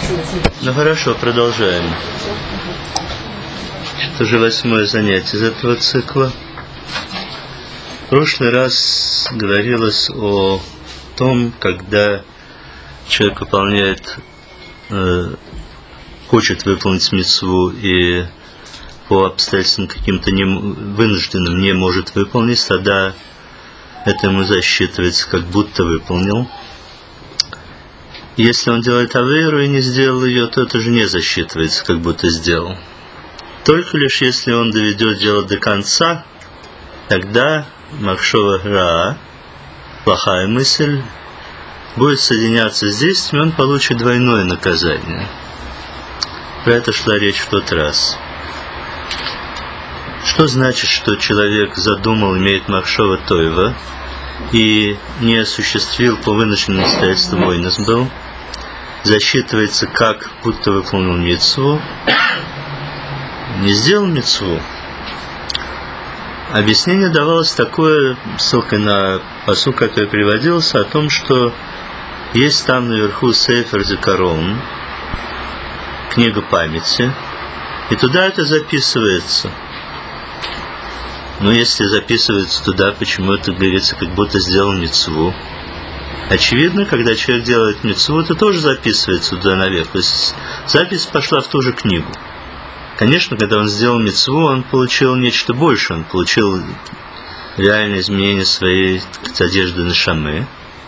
Ну хорошо, продолжаем. Это уже 8-е занятие из этого цикла. В прошлый раз говорилось о том, когда человек выполняет, хочет выполнить мицву и по обстоятельствам каким-то вынужденным не может выполнить, тогда это ему засчитывается, как будто выполнил. Если он делает авейру и не сделал ее, то это же не засчитывается, как будто сделал. Только лишь если он доведет дело до конца, тогда махшова ра, плохая мысль, будет соединяться с действием, он получит двойное наказание. Про это шла речь в тот раз. Что значит, что человек задумал, имеет махшова тойва, и не осуществил по вынужденным обстоятельствам ойнес был, засчитывается, как будто выполнил мицву, не сделал мицву. Объяснение давалось такое, ссылкой на пасук, который приводился, о том, что есть там наверху Сейфер Зикарон, книга памяти, и туда это записывается. Но если записывается туда, почему это говорится, как будто сделал мицву? Очевидно, когда человек делает мицву, это тоже записывается туда наверх. То есть запись пошла в ту же книгу. Конечно, когда он сделал мицву, он получил нечто большее. Он получил реальное изменение своей одежды нешамы.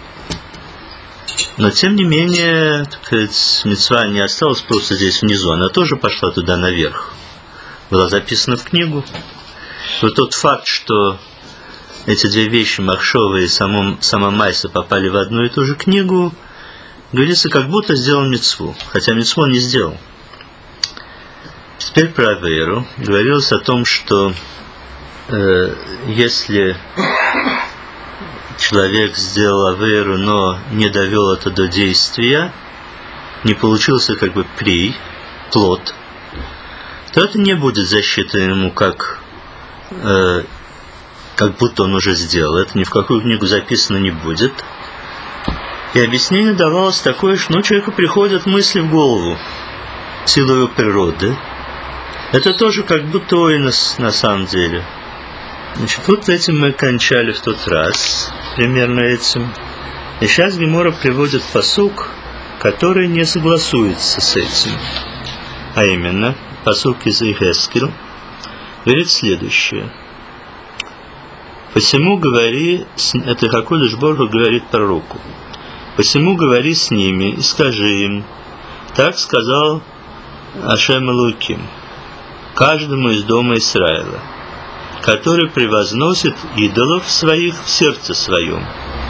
Но, тем не менее, так сказать, мицва не осталась просто здесь внизу. Она тоже пошла туда наверх. Была записана в книгу. Вот тот факт, что эти две вещи, махшова и сама майса, попали в одну и ту же книгу, говорится, как будто сделал мицву, хотя мицву он не сделал. Теперь про авейру. Говорилось о том, что если человек сделал авейру, но не довел это до действия, не получился как бы плод, то это не будет засчитано ему как будто он уже сделал. Это ни в какую книгу записано не будет. И объяснение давалось такое, что человеку приходят мысли в голову в силу его природы. Это тоже как будто ойнес на самом деле. Значит, вот этим мы кончали в тот раз, примерно этим. И сейчас Гемора приводит пасук, который не согласуется с этим. А именно, пасук из Ихескел говорит следующее. «Посему говори...» Это Хакодыш Борху говорит пророку. «Посему говори с ними и скажи им, так сказал Ашем Элоким, каждому из дома Исраиля, который превозносит идолов своих в сердце своем».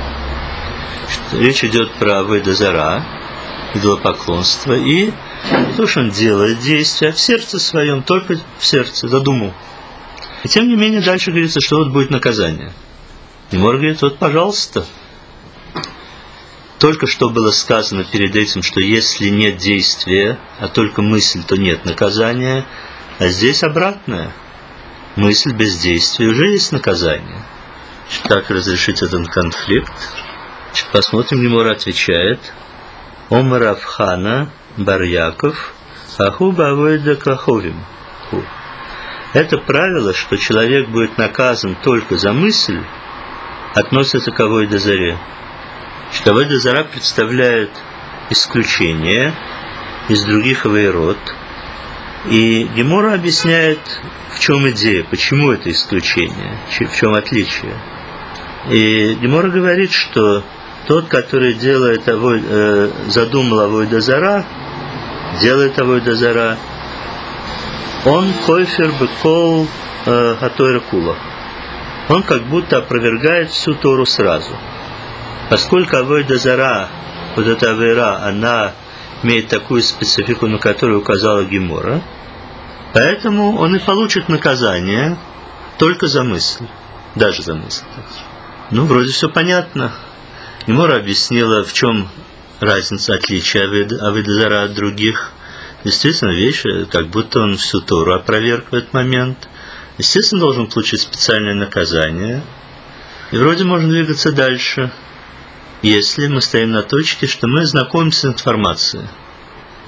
Речь идет про авойда зара, идолопоклонство, и то, что он делает действия в сердце своем, только в сердце, задумал. И тем не менее дальше говорится, что вот будет наказание. Гемора говорит, вот пожалуйста. Только что было сказано перед этим, что если нет действия, а только мысль, то нет наказания. А здесь обратное. Мысль без действия уже есть наказание. Как разрешить этот конфликт? Посмотрим, Гемора отвечает. Омар Авхана бар Яков аху бавойда каховим. Это правило, что человек будет наказан только за мысль, относится к авойда заре. Что авойда зара представляет исключение из других авейрот. И Гемора объясняет, в чем идея, почему это исключение, в чем отличие. И Гемора говорит, что тот, который делает задумал авойда зара, делает авойда зара, он койфер бекол хатойра кула. Он как будто опровергает всю Тору сразу. Поскольку авойда зара, вот эта авейра, она имеет такую специфику, на которую указала Гемора, поэтому он и получит наказание только за мысль, даже за мысль. Ну, вроде все понятно. Гемора объяснила, в чем разница, отличие авойда зара от других. Действительно, вещь, как будто он всю Тору опроверг в этот момент. Естественно, должен получить специальное наказание. И вроде можно двигаться дальше, если мы стоим на точке, что мы знакомимся с информацией.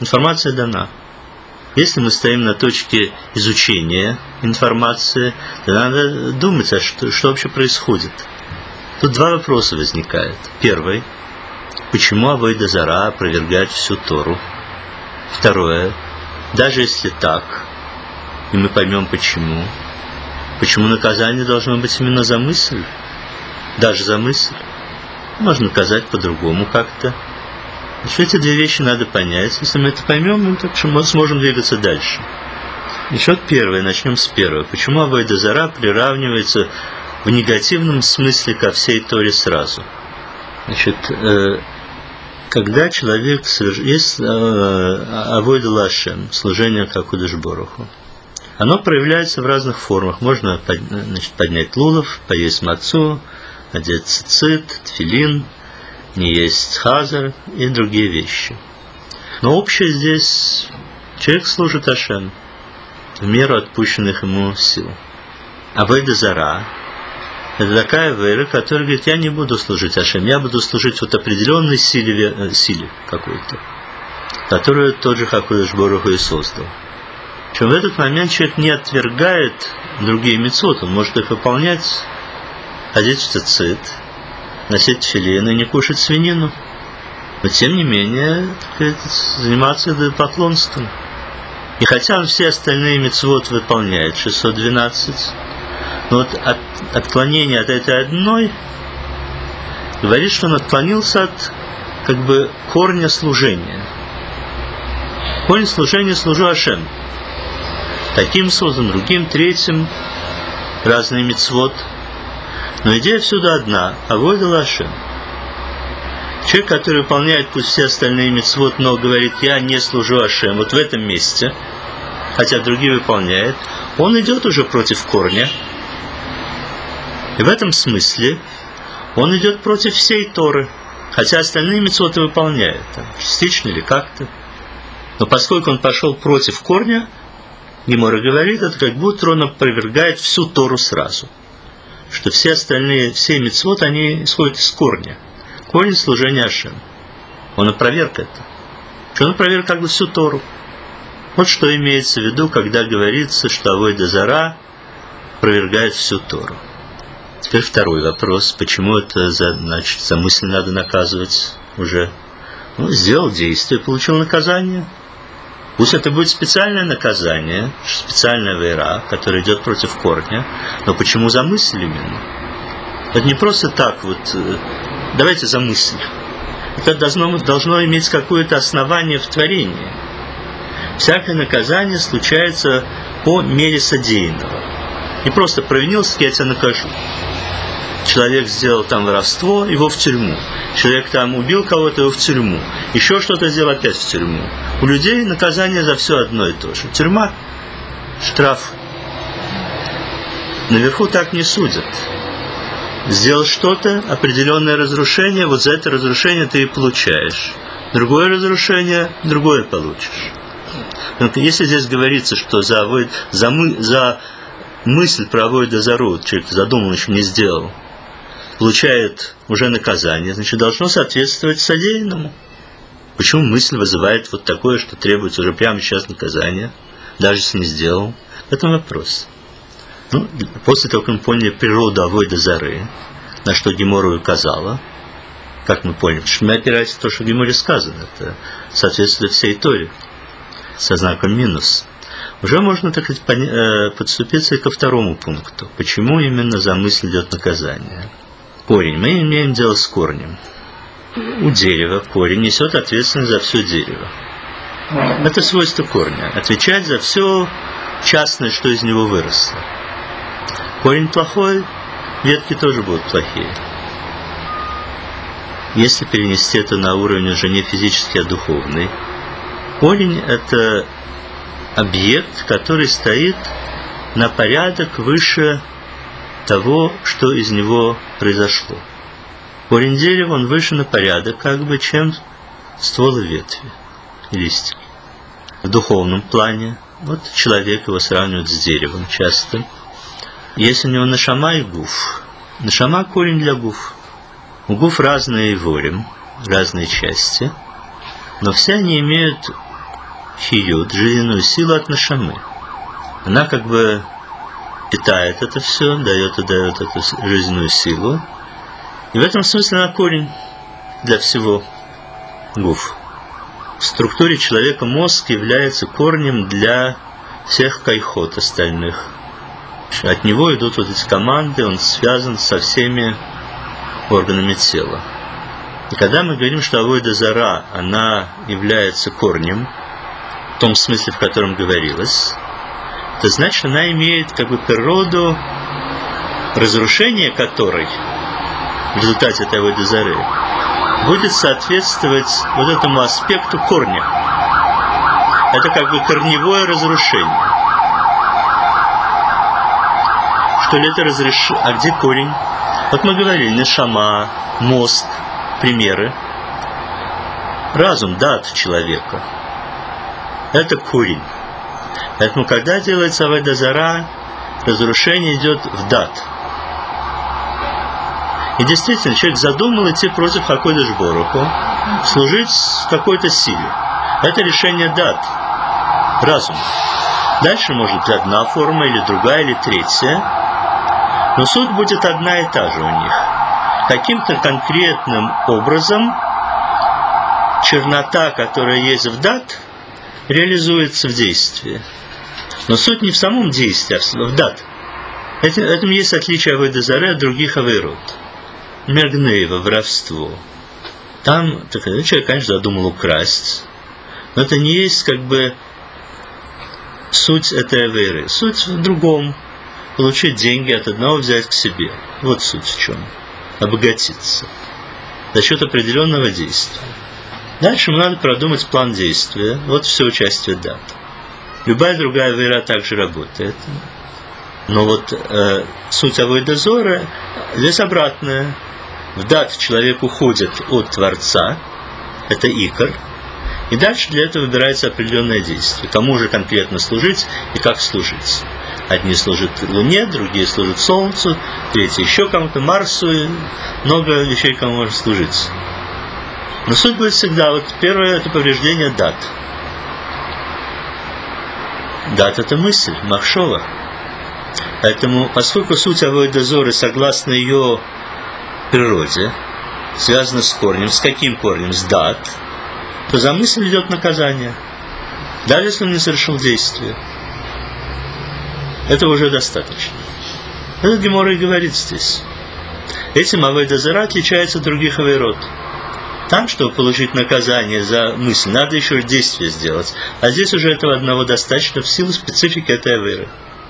Информация дана. Если мы стоим на точке изучения информации, то надо думать, а что вообще происходит. Тут два вопроса возникают. Первый. Почему авойда зара опровергает всю Тору? Второе. Даже если так, и мы поймем почему наказание должно быть именно за мысль? Даже за мысль? Можно наказать по-другому как-то. Эти две вещи надо понять. Если мы это поймем, мы так сможем двигаться дальше. Еще первое, начнем с первого. Почему авойда зара приравнивается в негативном смысле ко всей Торе сразу? Значит, когда человек есть авойда лашем, служение Акодеш Боруху, оно проявляется в разных формах. Можно поднять лулов, поесть мацу, одеть цицит, тфилин, не есть хазар и другие вещи. Но общее здесь человек служит Ашем в меру отпущенных ему сил. Авойда зара – это такая вера, которая говорит, я не буду служить Ашем, я буду служить вот определенной силе какой-то, которую тот же Акодеш Боруху и создал. Причем в этот момент человек не отвергает другие мицвот, он может их выполнять, ходить в цицит, носить тфилин и не кушать свинину. Но тем не менее, заниматься идолопоклонством. И хотя он все остальные мицвот выполняет, 612, но вот отклонение от этой одной говорит, что он отклонился от корня служения. Корень служения служу Ашем. Таким создан, другим, третьим, разные мицвот. Но идея всюду одна – авойда лашем. Человек, который выполняет пусть все остальные мицвот, но говорит, я не служу Ашем, вот в этом месте, хотя другие выполняют, он идет уже против корня. И в этом смысле он идет против всей Торы, хотя остальные мицвоты выполняет, частично или как-то. Но поскольку он пошел против корня, Гемора говорит, это как будто он опровергает всю Тору сразу. Что все остальные, все мицвот, они исходят из корня. Корень служения Ашем. Он опроверг это. Он опроверг всю Тору. Вот что имеется в виду, когда говорится, что авойда зара опровергает всю Тору. Теперь второй вопрос. Почему это за мысль надо наказывать уже? Сделал действие, получил наказание. Пусть это будет специальное наказание, специальная вейра, которая идет против корня, но почему за мысль именно? Это не просто так давайте за мысль. Это должно иметь какое-то основание в творении. Всякое наказание случается по мере содеянного. Не просто провинился, я тебя накажу. Человек сделал воровство, его в тюрьму. Человек убил кого-то, его в тюрьму. Еще что-то сделал, опять в тюрьму. У людей наказание за все одно и то же. Тюрьма, штраф. Наверху так не судят. Сделал что-то, определенное разрушение, вот за это разрушение ты и получаешь. Другое разрушение, другое получишь. Если здесь говорится, что за мысль про авойда зару, человек задумал, еще не сделал, получает уже наказание, значит, должно соответствовать содеянному. Почему мысль вызывает такое, что требуется уже прямо сейчас наказание, даже если не сделал? Это вопрос. После того, как мы поняли природу авойда зары, на что Гемора указала, как мы поняли, что мы опираемся на то, что в Геморе сказано, это соответствует всей Торе, со знаком минус. Уже можно, подступиться и ко второму пункту. Почему именно за мысль идет наказание? Корень. Мы имеем дело с корнем. У дерева корень несет ответственность за все дерево. Это свойство корня. Отвечать за все частное, что из него выросло. Корень плохой, ветки тоже будут плохие. Если перенести это на уровень уже не физический, а духовный, корень – это объект, который стоит на порядок выше того, что из него произошло. Корень дерева, он выше на порядок, чем стволы ветви, листья. В духовном плане, человек его сравнивают с деревом часто. Есть у него нашама и гуф. Нашама – корень для гуф. У гуф разные ворим, разные части, но все они имеют хиют, жизненную силу от нашамы. Она как бы питает это все, дает эту жизненную силу. И в этом смысле она корень для всего гуф. В структуре человека мозг является корнем для всех кайхот остальных. От него идут вот эти команды, он связан со всеми органами тела. И когда мы говорим, что авойда зара, она является корнем, в том смысле, в котором говорилось, это значит, она имеет как бы природу, разрушение которой в результате этой авойда зары будет соответствовать вот этому аспекту корня. Это как бы корневое разрушение. Что ли это разрешит? А где корень? Вот мы говорили, нешама, мозг, примеры. Разум, дат человека. Это корень. Поэтому, когда делается авойда зара, разрушение идет в дат. И действительно, человек задумал идти против Хакодеш Боруху, служить какой-то силе. Это решение дат, разум. Дальше может быть одна форма, или другая, или третья. Но суть будет одна и та же у них. Каким-то конкретным образом чернота, которая есть в дат, реализуется в действии. Но суть не в самом действии, а в дат. Этим есть отличие авойда зары от других авейрот. Мергнеева, воровство. Там человек, конечно, задумал украсть, но это не есть как бы суть этой авейры. Суть в другом. Получить деньги от одного, взять к себе. Вот суть в чем. Обогатиться. За счет определенного действия. Дальше нам надо продумать план действия. Вот все участие дат. Любая другая авейра также работает. Но вот суть авойда зора здесь обратная. В дат человек уходит от Творца. Это икор. И дальше для этого выбирается определенное действие. Кому же конкретно служить и как служить. Одни служат Луне, другие служат Солнцу, третьи еще кому-то, Марсу. Много вещей, кому можно служить. Но суть будет всегда, вот первое, это повреждение дат. Дат – это мысль, махшова. Поэтому, поскольку суть авойда зоры, согласно ее природе, связана с корнем, с каким корнем? С дат, то за мысль идет наказание. Даже если он не совершил действие. Этого уже достаточно. Это Гемора и говорит здесь. Этим авойда зара отличается от других авейрот. Там, чтобы получить наказание за мысль, надо еще действие сделать. А здесь уже этого одного достаточно в силу специфики этой авейры.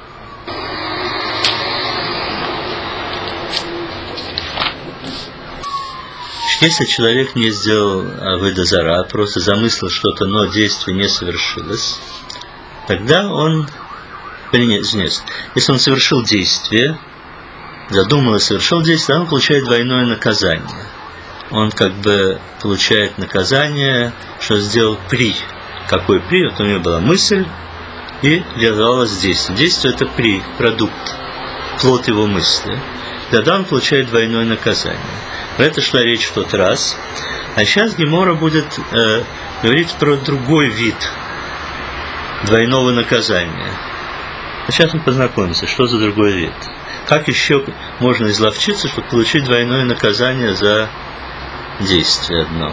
Если человек не сделал авойда зара, а просто замыслил что-то, но действие не совершилось, тогда он... Если он совершил действие, задумал и совершил действие, он получает двойное наказание. Он как бы получает наказание, что сделал при. Какой при? Вот у него была мысль и реализовалось действие. Действие – это при, продукт, плод его мысли. Тогда он получает двойное наказание. Про это шла речь в тот раз. А сейчас Гемора будет говорить про другой вид двойного наказания. А сейчас мы познакомимся, что за другой вид. Как еще можно изловчиться, чтобы получить двойное наказание за действие одно.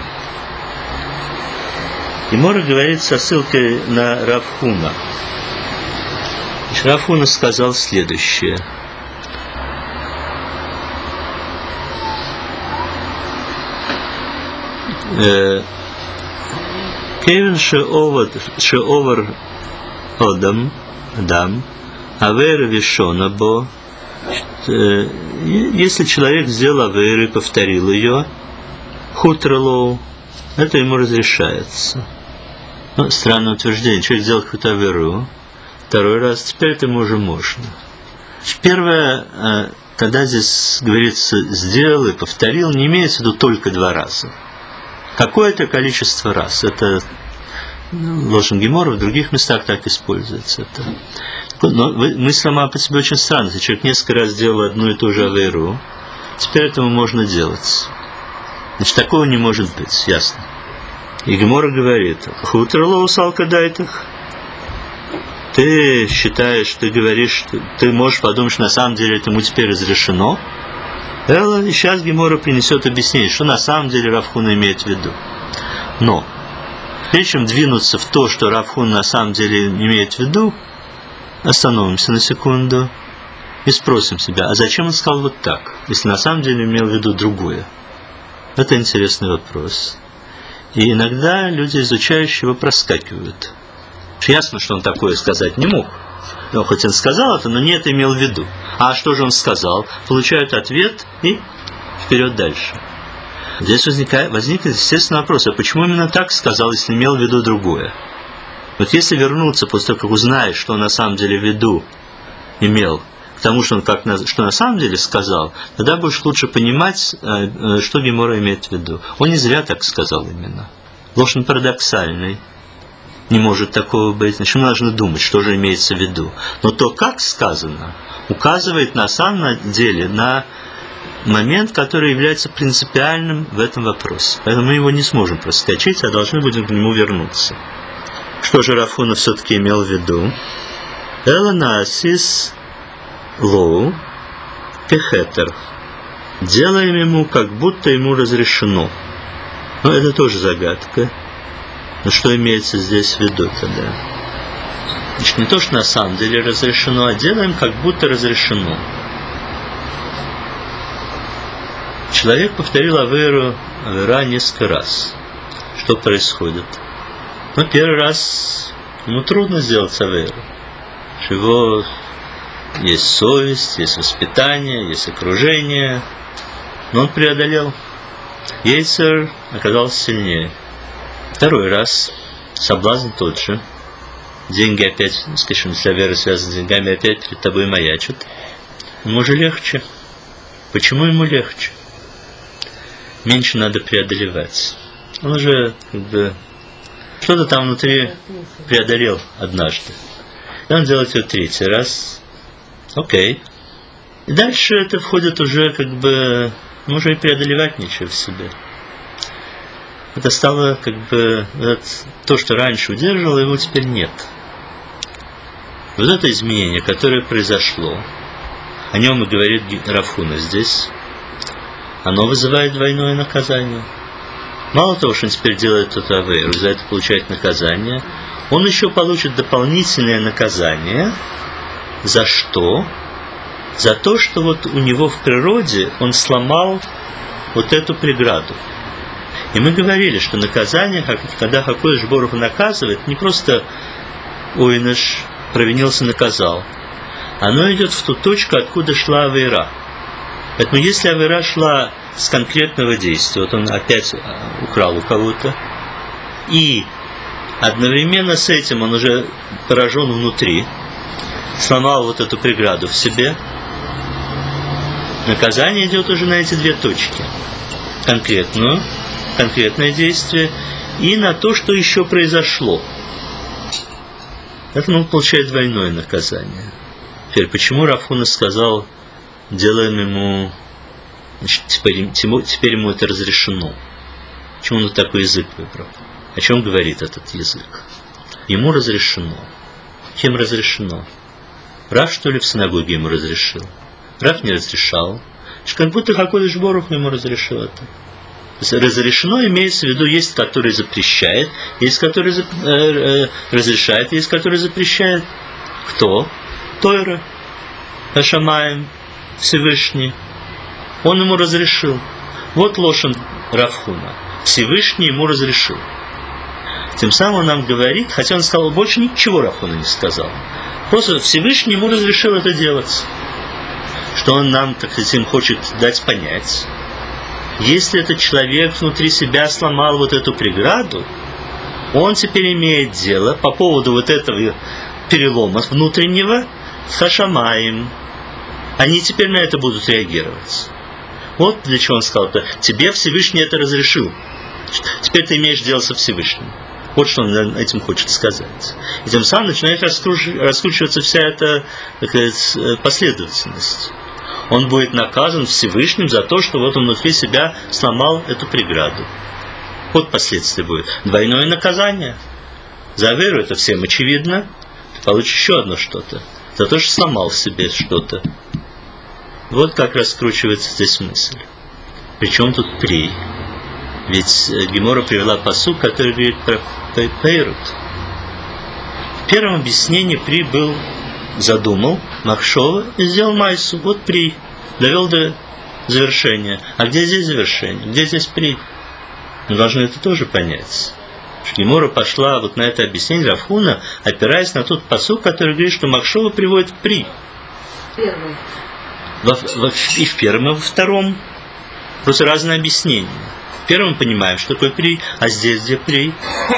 Гемора говорит со ссылкой на Рав Хуна. Рав Хуна сказал следующее. Кевин шеовар Адам, авейра вишона бо. Если человек сделал авейру и повторил ее, хутралоу, это ему разрешается. Ну, странное утверждение. Человек сделал какую-то авейру, второй раз, теперь это ему уже можно. Первое, когда здесь говорится «сделал» и «повторил», не имеется в виду только два раза. Какое-то количество раз. Это лошен Гемора в других местах так используется. Но мысль сама по себе очень странная. Если человек несколько раз делал одну и ту же авейру, теперь этому можно делать. Значит, такого не может быть, ясно. И Гемора говорит: «Хутерлоу салкадайтах». Ты считаешь, ты говоришь, что ты можешь подумать, что на самом деле это ему теперь разрешено. Элла, и сейчас Гемора принесет объяснение, что на самом деле Рав Хуна имеет в виду. Но прежде чем двинуться в то, что Рав Хуна на самом деле имеет в виду, остановимся на секунду и спросим себя, а зачем он сказал вот так, если на самом деле имел в виду другое? Это интересный вопрос. И иногда люди, изучающие его, проскакивают. Ясно, что он такое сказать не мог. Но хоть он сказал это, но не это имел в виду. А что же он сказал? Получают ответ и вперед дальше. Здесь возникнет естественный вопрос, а почему именно так сказал, если имел в виду другое? Вот если вернуться после того, как узнаешь, что он на самом деле в виду имел, к тому, что он что на самом деле сказал, тогда будешь лучше понимать, что Гемора имеет в виду. Он не зря так сказал именно. Лошадь парадоксальный. Не может такого быть. Значит, мы должны думать, что же имеется в виду. Но то, как сказано, указывает на самом деле на момент, который является принципиальным в этом вопросе. Поэтому мы его не сможем проскочить, а должны будем к нему вернуться. Что же Рав Хуна все-таки имел в виду? Эланасис лоу кехетер. Делаем ему, как будто ему разрешено. Но это тоже загадка. Но что имеется здесь в виду тогда? Значит, не то, что на самом деле разрешено, а делаем, как будто разрешено. Человек повторил авера несколько раз. Что происходит? Ну, первый раз ему трудно сделать аверу. У него есть совесть, есть воспитание, есть окружение. Но он преодолел. Йейцер оказался сильнее. Второй раз соблазн тот же. Деньги опять, скажем, если авера связана с деньгами, опять перед тобой маячат. Ему же легче. Почему ему легче? Меньше надо преодолевать. Он уже что-то там внутри преодолел однажды. И он делает ее третий раз. Окей. И дальше это входит уже можно и преодолевать нечего в себе. Это стало то, что раньше удерживало, его теперь нет. Вот это изменение, которое произошло, о нем и говорит Рав Хуна здесь, оно вызывает двойное наказание. Мало того, что он теперь делает эту авейру, за это получает наказание, он еще получит дополнительное наказание. За что? За то, что вот у него в природе он сломал вот эту преграду. И мы говорили, что наказание, когда Хакодеш Борух Ху наказывает, не просто ойныш провинился, наказал. Оно идет в ту точку, откуда шла авейра. Поэтому если авейра шла с конкретного действия, вот он опять украл у кого-то, и одновременно с этим он уже поражен внутри, сломал вот эту преграду в себе, наказание идет уже на эти две точки. Конкретное действие и на то, что еще произошло. Поэтому он получает двойное наказание. Теперь, почему Рав Хуна сказал, делаем ему, значит, теперь ему это разрешено? Почему он такой язык выбрал? О чем говорит этот язык? Ему разрешено. Кем разрешено? Рав, что ли, в синагоге ему разрешил? Рав не разрешал. Как будто Хакодеш Борух Ху ему разрешил это. Разрешено имеется в виду, есть, который запрещает, есть, который разрешает, есть, который запрещает. Кто? Тойра, Ашамаем, Всевышний. Он ему разрешил. Вот лошадь Рав Хуна. Всевышний ему разрешил. Тем самым он нам говорит, хотя он сказал, больше ничего Рав Хуна не сказал. Просто Всевышний ему разрешил это делать. Что он нам, так сказать, им хочет дать понять. Если этот человек внутри себя сломал вот эту преграду, он теперь имеет дело по поводу вот этого перелома внутреннего с Хашамаем. Они теперь на это будут реагировать. Вот для чего он сказал, тебе Всевышний это разрешил. Теперь ты имеешь дело со Всевышним. Вот что он этим хочет сказать. И тем самым начинает раскручиваться вся эта, так сказать, последовательность. Он будет наказан Всевышним за то, что вот он внутри себя сломал эту преграду. Вот последствия будет. Двойное наказание. За веру это всем очевидно. Ты получишь еще одно что-то. За то, что сломал себе что-то. Вот как раскручивается здесь мысль. Причем тут при? Ведь Гемора привела пасук, который говорит про Пейрут. В первом объяснении при был задумал Махшова и сделал майсу. Вот при. Довел до завершения. А где здесь завершение? Где здесь при? Мы должны это тоже понять. Что Гемора пошла вот на это объяснение Рав Хуна, опираясь на тот пасук, который говорит, что Махшова приводит при. Первый. И в первом, и во втором. Просто разные объяснения. В первом понимаем, что такое при, а здесь где при.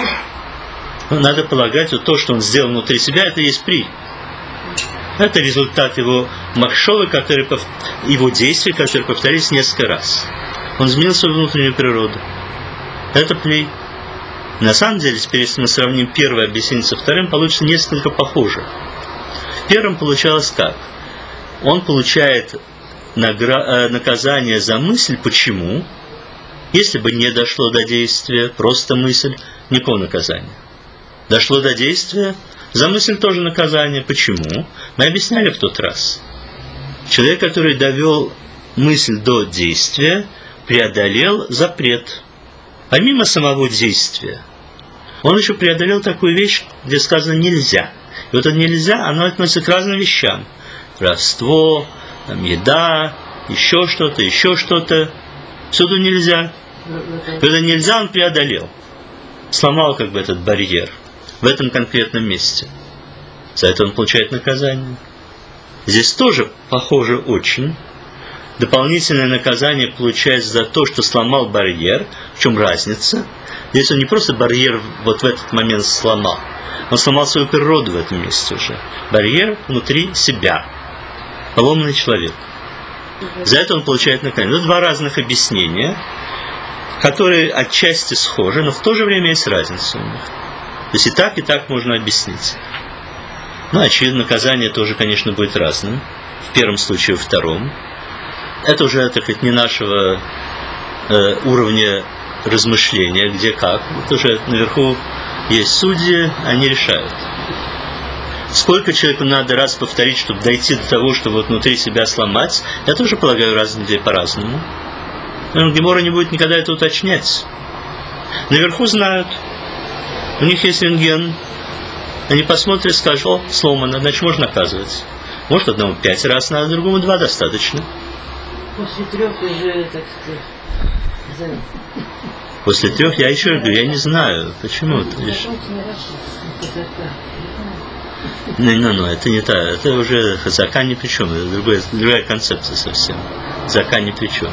Ну, надо полагать, вот то, что он сделал внутри себя, это и есть при. Это результат его махшовы, его действий, которые повторились несколько раз. Он изменил свою внутреннюю природу. Это при. На самом деле, теперь, если мы сравним первое объяснение со вторым, получится несколько похоже. В первом получалось как? Он получает наказание за мысль. Почему? Если бы не дошло до действия, просто мысль, никакого наказания. Дошло до действия, за мысль тоже наказание. Почему? Мы объясняли в тот раз. Человек, который довел мысль до действия, преодолел запрет. Помимо самого действия, он еще преодолел такую вещь, где сказано «нельзя». И вот это «нельзя», оно относится к разным вещам. Воровство, еда, еще что-то. Всюду нельзя. Когда нельзя, он преодолел. Сломал как бы этот барьер в этом конкретном месте. За это он получает наказание. Здесь тоже похоже очень. Дополнительное наказание получается за то, что сломал барьер. В чем разница? Здесь он не просто барьер вот в этот момент сломал. Он сломал свою природу в этом месте уже. Барьер внутри себя. Поломанный человек. За это он получает наказание. Это два разных объяснения, которые отчасти схожи, но в то же время есть разница у них. То есть и так можно объяснить. Ну, очевидно, наказание тоже, конечно, будет разным. В первом случае, во втором. Это уже, так сказать, не нашего уровня размышления, где как. Это уже наверху есть судьи, они решают. Сколько человеку надо раз повторить, чтобы дойти до того, чтобы вот внутри себя сломать, я тоже полагаю, разные людей по-разному. Но Гемора не будет никогда это уточнять. Наверху знают. У них есть рентген. Они посмотрят и скажут: о, сломано, значит, можно наказывать. Может, одному 5 раз надо, другому 2 достаточно. После 3 уже, так сказать, После 3 я еще говорю, я не знаю, почему. Это не та, это уже закан ни при чем, это другая концепция совсем. Закан ни при чем.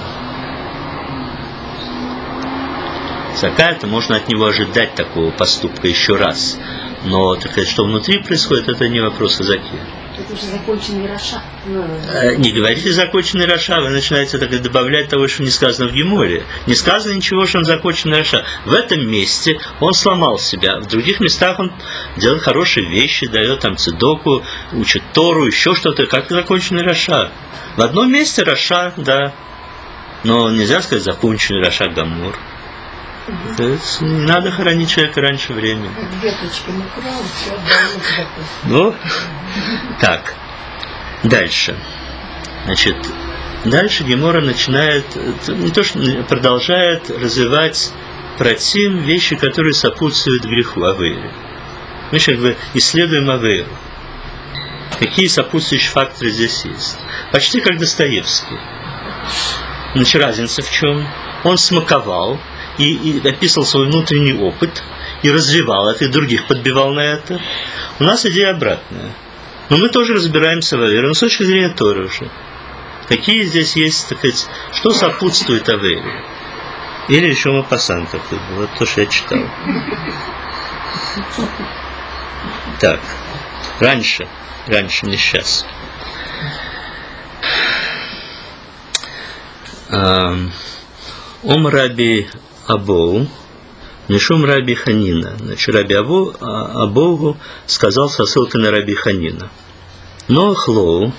Зака, это можно от него ожидать такого поступка еще раз. Но, так сказать, что внутри происходит, это не вопрос о заке. Это уже законченный раша. Не говорите законченный раша, вы начинаете так добавлять того, что не сказано в Геморе. Не сказано ничего, что он законченный раша. В этом месте он сломал себя. В других местах он делает хорошие вещи, дает там цедоку, учит Тору, еще что-то, как законченный раша. В одном месте раша, да. Но нельзя сказать законченный раша Гамор. Не надо хоронить человека раньше времени. Ну, так. Дальше. Значит, дальше Гемора начинает, не то что продолжает развивать против вещи, которые сопутствуют греху Авейру. Мы сейчас как бы исследуем Авейру. Какие сопутствующие факторы здесь есть? Почти как Достоевский. Значит, разница в чем? Он смаковал и описывал свой внутренний опыт, и развивал это, и других подбивал на это. У нас идея обратная. Но мы тоже разбираемся в Авейре, но с точки зрения Торы уже. Какие здесь есть, так сказать, что сопутствует Авейре? Или еще Мапасан такой был, вот то, что я читал. Так, раньше, не сейчас. Раби Абоу, Мишум Раби Ханина. Значит, Раби Абоу сказал со ссылкой на Раби Ханина. Но Хлоу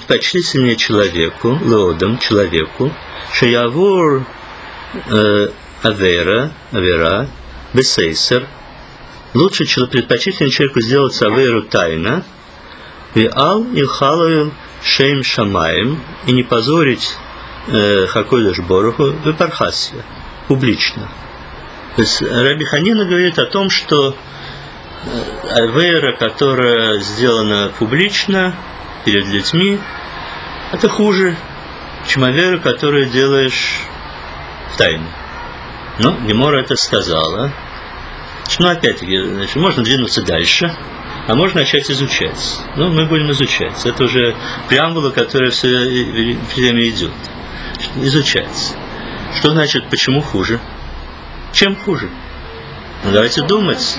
предпочтительнее человеку, леодам, человеку, шеявур авера, бесейсер. Лучше предпочтительно человеку сделать аверу тайно, виал илхалою шейм шамаем, и не позорить Хакодеш Боруху випархасия, публично. То есть Раби Ханина говорит о том, что авера, которая сделана публично, перед людьми, это хуже, чем авера, которую делаешь в тайне. Но Гемора это сказала. Ну, опять-таки, значит, можно двинуться дальше, а можно начать изучать. Ну, мы будем изучать. Это уже преамбула, которая все время идет. Изучать. Что значит, почему хуже? Чем хуже? Ну, давайте думать.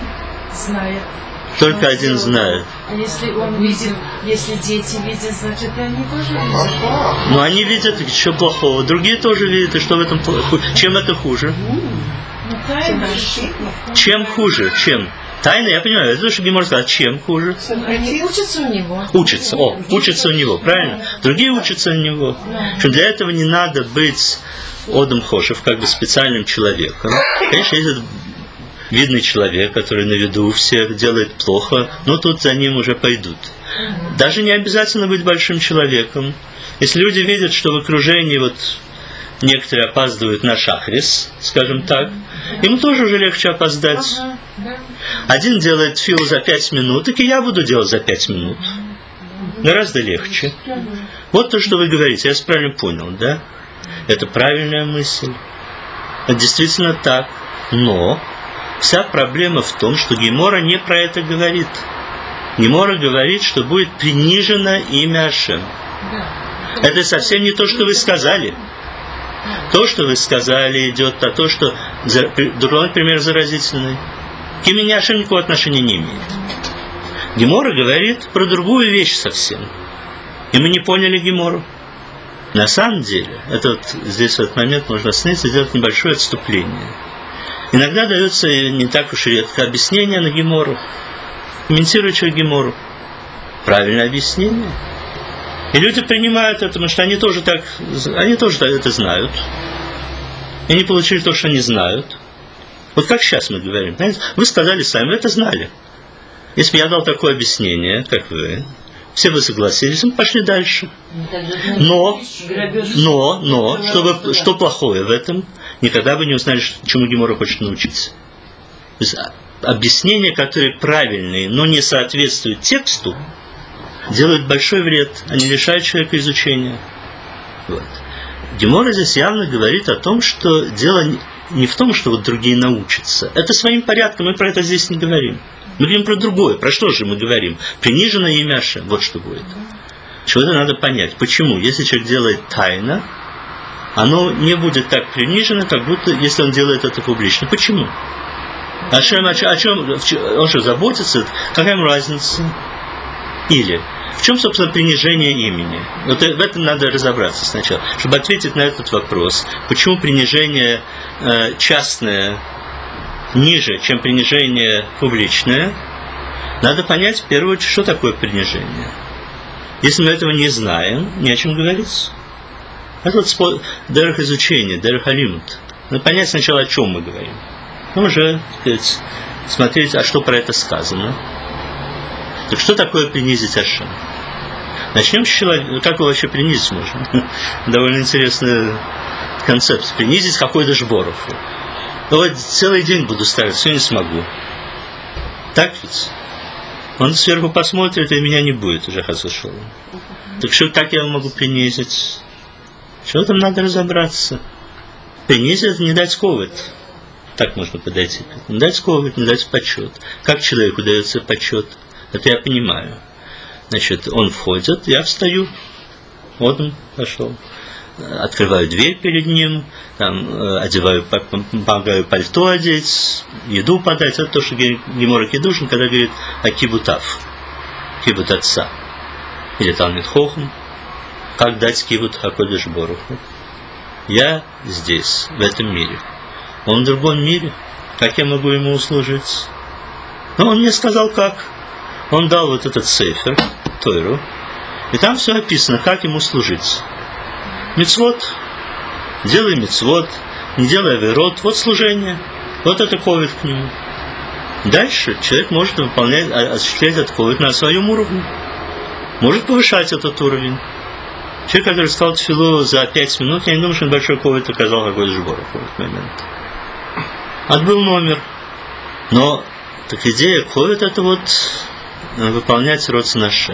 Только один знает. А если он видит, если дети видят, значит, и они тоже видят. Ну, они видят, что плохого. Другие тоже видят, и что в этом плохо. Чем это хуже? Чем хуже? Чем? Тайна, я понимаю, это то, что Гемора сказал, чем хуже? Они учатся у него. Учатся у него, правильно? Другие учатся у него. Что для этого не надо быть Одом Хошев, как бы специальным человеком. Конечно, есть видный человек, который на виду у всех делает плохо, но тут за ним уже пойдут. Даже не обязательно быть большим человеком. Если люди видят, что в окружении вот некоторые опаздывают на шахрис, скажем так, ему тоже уже легче опоздать. Один делает тфилу за 5 минут, так и я буду делать за 5 минут. Гораздо легче. Вот то, что вы говорите, я правильно понял, да? Это правильная мысль. Это действительно так. Но вся проблема в том, что Гемора не про это говорит. Гемора говорит, что будет принижено имя Ашем. Это совсем не то, что вы сказали. То, что вы сказали, идет о том, что другой пример заразительный. К имени Ашем никакого отношения не имеет. Гемора говорит про другую вещь совсем. И мы не поняли Гемору. На самом деле, это вот здесь в этот момент можно остановиться и сделать небольшое отступление. Иногда дается не так уж редко объяснение на Гемору, комментирующее Гемору. Правильное объяснение. И люди принимают это, потому что они тоже это знают. И они получили то, что они знают. Вот как сейчас мы говорим. Знаете, вы сказали сами, вы это знали. Если бы я дал такое объяснение, как вы, все бы согласились, мы пошли дальше. Но что плохое в этом? Никогда бы не узнали, чему Гемора хочет научиться. То есть объяснения, которые правильные, но не соответствуют тексту, делают большой вред, они лишают человека изучения. Вот. Гемора здесь явно говорит о том, что дело не в том, что вот другие научатся. Это своим порядком, мы про это здесь не говорим. Мы говорим про другое. Про что же мы говорим? Принижено имя Ашем. Вот что будет. Чего-то надо понять. Почему? Если человек делает тайно, оно не будет так принижено, как будто если он делает это публично. Почему? Ашем, о чем? Он что, заботится? Какая ему разница? Или в чем, собственно, принижение имени? Вот в этом надо разобраться сначала, чтобы ответить на этот вопрос. Почему принижение частное ниже, чем принижение публичное? Надо понять, в первую очередь, что такое принижение. Если мы этого не знаем, не о чем говорить. Это вот дерах изучения, дерах алимут. Надо понять сначала, о чем мы говорим. Ну, уже, так сказать, смотреть, а что про это сказано. Так что такое принизить Ашем? Начнем с человека. Как его вообще принизить можно? Довольно интересный концепт. Принизить какой-то Жбороху. Ну вот целый день буду ставить, все не смогу. Так ведь? Он сверху посмотрит, и меня не будет уже хасушел. Так что, как я его могу принизить? Что там надо разобраться? Принизить, не дать ковыд. Так можно подойти. Не дать ковыд, не дать почет. Как человеку дается почет? Это я понимаю. Значит, он входит, я встаю. Вот он пошел. Открываю дверь перед ним, там, одеваю, помогаю пальто одеть, еду подать. Это то, что Гемора Кидушин, когда говорит о кибутав, кибут отца. Или Талмид Хохм. Как дать кибут Хакодеш Боруху? Я здесь, в этом мире. Он в другом мире. Как я могу ему услужить? Ну, он мне сказал, как. Он дал вот этот сейфер, Тойру, и там все описано, как ему служить. Мицвот, делай мицвот, не делая верот, вот служение, вот это ковид к нему. Дальше человек может выполнять, осуществлять этот ковид на своем уровне, может повышать этот уровень. Человек, который сказал тфилу за 5 минут, я не думаю, что он большой ковид оказал какой-то сбор в этот момент. Отбыл номер. Но так идея ковид это вот выполнять родствен Ашем.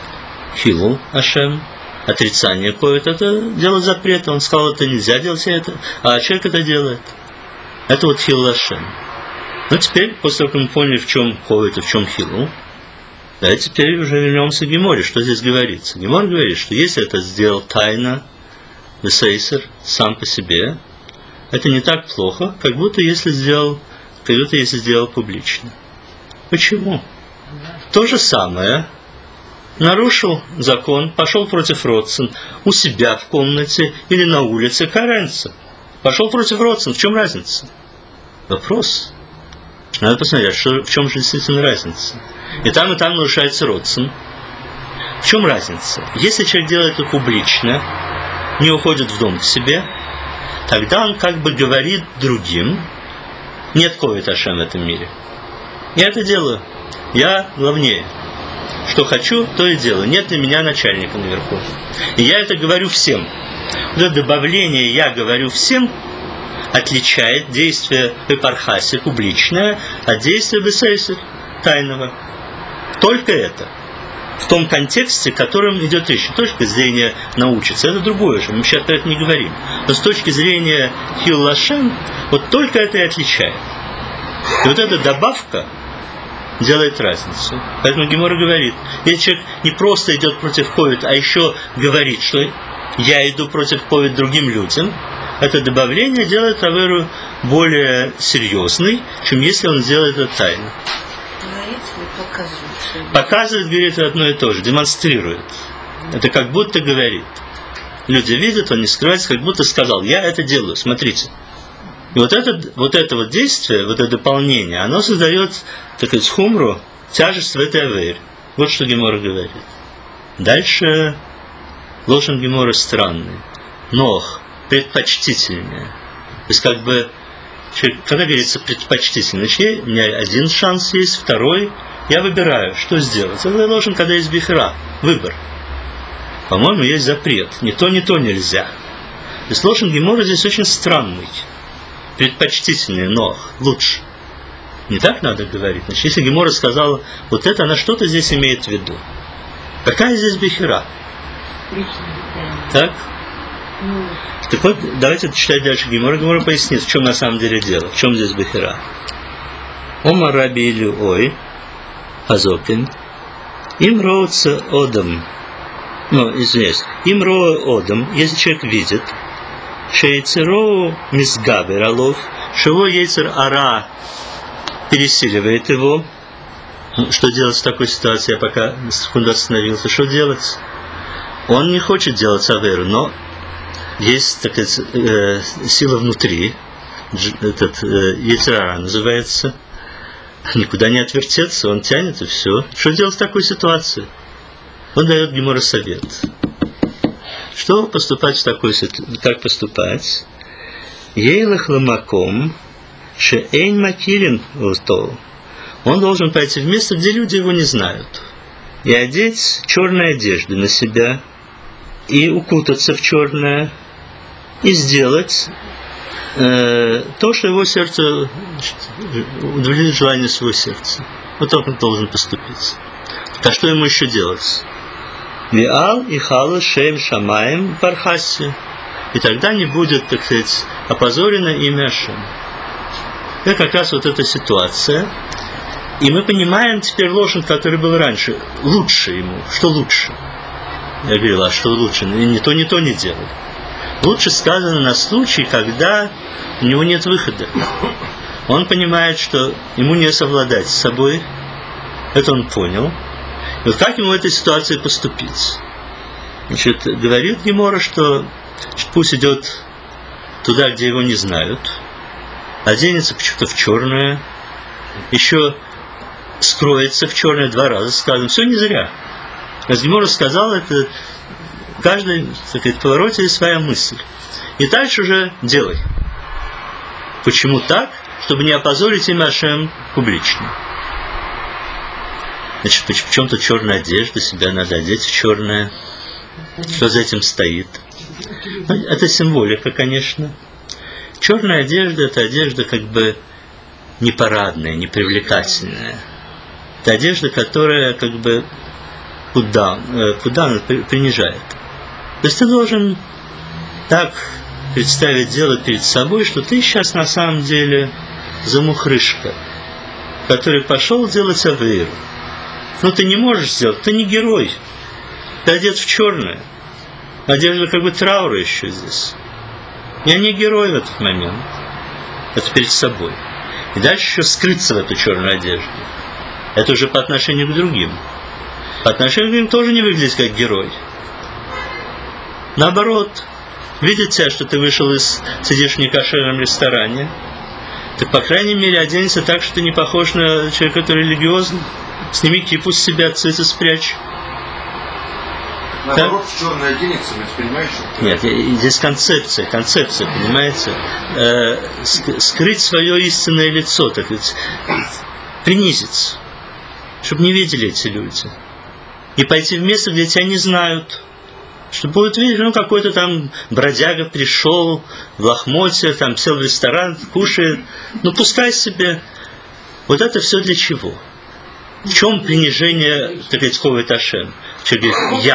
Хилул Ашем, отрицание ковид это дело запрета. Он сказал, это нельзя делать это, а человек это делает. Это вот хилул Ашем. Ну теперь, после того, как мы поняли, в чем ковид и в чем хилул, давайте теперь уже вернемся к Геморе. Что здесь говорится? Гемор говорит, что если это сделал тайно, бесейсер, сам по себе, это не так плохо, как будто если сделал публично. Почему? То же самое. Нарушил закон, пошел против родственников у себя в комнате или на улице, каренца. Пошел против родственников. В чем разница? Вопрос. Надо посмотреть, в чем же действительно разница. И там нарушается родствен. В чем разница? Если человек делает это публично, не уходит в дом к себе, тогда он как бы говорит другим, нет ковид Ашем в этом мире. Я это делаю. Я главнее. Что хочу, то и делаю. Нет для меня начальника наверху. И я это говорю всем. Вот это добавление «я говорю всем» отличает действие эпархаси публичное от действия бесейсер тайного. Только это. В том контексте, в котором идет речь. С точки зрения научиться, это другое же. Мы сейчас про это не говорим. Но с точки зрения хилул Ашем, вот только это и отличает. И вот эта добавка делает разницу. Поэтому Гемора говорит, если человек не просто идет против ковид, а еще говорит, что я иду против ковид другим людям, это добавление делает аверу более серьезной, чем если он делает это тайно. Показывает, говорит, это одно и то же, демонстрирует. Это как будто говорит. Люди видят, он не скрывается, как будто сказал, я это делаю, смотрите. И вот это действие, вот это дополнение, оно создает, так сказать, хумру, тяжесть в этой авере. Вот что Гемора говорит. Дальше лошен Гемора странный. Нох, предпочтительнее. То есть как бы, когда говорится предпочтительно, у меня один шанс есть, второй, я выбираю, что сделать. Это лошен, когда есть бихра, выбор. По-моему, есть запрет. Ни то нельзя. То есть лошен Гемора здесь очень странный. Предпочтительнее, но лучше. Не так надо говорить. Значит, если Гемора сказала вот это, она что-то здесь имеет в виду. Какая здесь бихера? Так? Так вот, давайте читать дальше Гемора. Гемора пояснит, в чем на самом деле дело. В чем здесь бихера. Ома раби Илюой Азокин им роутся одам. Им роу одам, если человек видит, шейцероу мисгабер алов, что его яйцер ара пересиливает его. Что делать в такой ситуации? Я пока на секунду остановился. Что делать? Он не хочет делать аверу, но есть такая сила внутри, этот яйцер ара называется, никуда не отвертеться, он тянет и все. Что делать в такой ситуации? Он дает Гемора совет. Что поступать в такой ситуации? Как поступать? Ейлах ламаком шеэйн макирин лто. Он должен пойти в место, где люди его не знают, и одеть черные одежды на себя, и укутаться в черное, и сделать то, что его сердце удовлетворит желание своего сердца. Вот так он должен поступить. А что ему еще делать? Виал и хала шем шамаем пархаси. И тогда не будет, так сказать, опозорено имя Ашем. Это как раз вот эта ситуация. И мы понимаем теперь лошадь, который был раньше. Лучше ему. Что лучше? Я говорил, а что лучше? Ни то не делай. Лучше сказано на случай, когда у него нет выхода. Он понимает, что ему не совладать с собой. Это он понял. И вот как ему в этой ситуации поступить? Значит, говорит Гемора, что пусть идет туда, где его не знают, оденется почему-то в черное, еще скроется в черное 2 раза, скажем, все не зря. Раз Гемора сказал, это каждый, так сказать, повороте есть своя мысль. И дальше уже делай. Почему так? Чтобы не опозорить имя Ашем публично. Значит, в чем тут черная одежда, себя надо одеть в черное. Что за этим стоит? Это символика, конечно. Черная одежда – это одежда как бы не парадная, не привлекательная. Это одежда, которая как бы куда она принижает. То есть ты должен так представить дело перед собой, что ты сейчас на самом деле замухрышка, который пошел делать авейру. Но ты не можешь сделать, ты не герой. Ты одет в черное. Одежда как бы траура еще здесь. Я не герой в этот момент. Это перед собой. И дальше еще скрыться в эту черную одежду. Это уже по отношению к другим. По отношению к другим тоже не выглядеть как герой. Наоборот, видит тебя, что ты сидишь в некошерном ресторане, ты, по крайней мере, оденься так, что ты не похож на человека, который религиозный. Сними кипу с себя, цветы спрячь. Наоборот, в черное оденется, понимаешь? Нет, здесь концепция, понимаете? Скрыть свое истинное лицо, так сказать, принизиться, чтобы не видели эти люди. И пойти в место, где тебя не знают. Чтобы будут видеть, какой-то там бродяга пришел в лохмотье, там сел в ресторан, кушает. Пускай себе. Вот это все для чего? В чем принижение, так сказать, ховет Ашем? Человек говорит,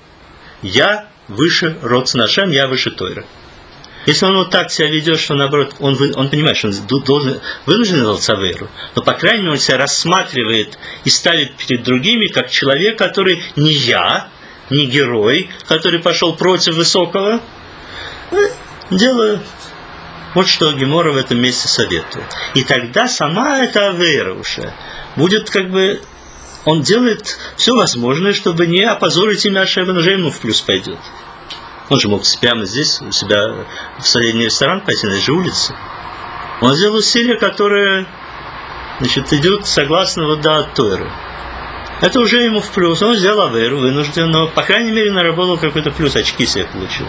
я выше Роцен Ашем, я выше Тойра. Если он вот так себя ведет, что наоборот, он понимает, что он вынужден делать авейру, но, по крайней мере, он себя рассматривает и ставит перед другими, как человек, который не я, не герой, который пошел против высокого. Делаю. Вот что Гемора в этом месте советует. И тогда сама эта авейра уже будет как бы... Он делает все возможное, чтобы не опозорить имя Ашема, но уже ему в плюс пойдет. Он же мог прямо здесь, у себя в соседний ресторан пойти, на этой же улице. Он сделал усилие, которое, идет согласно от Тойры. Это уже ему в плюс. Он сделал авейру, вынужден, но, по крайней мере, наработал какой-то плюс, очки себе получил.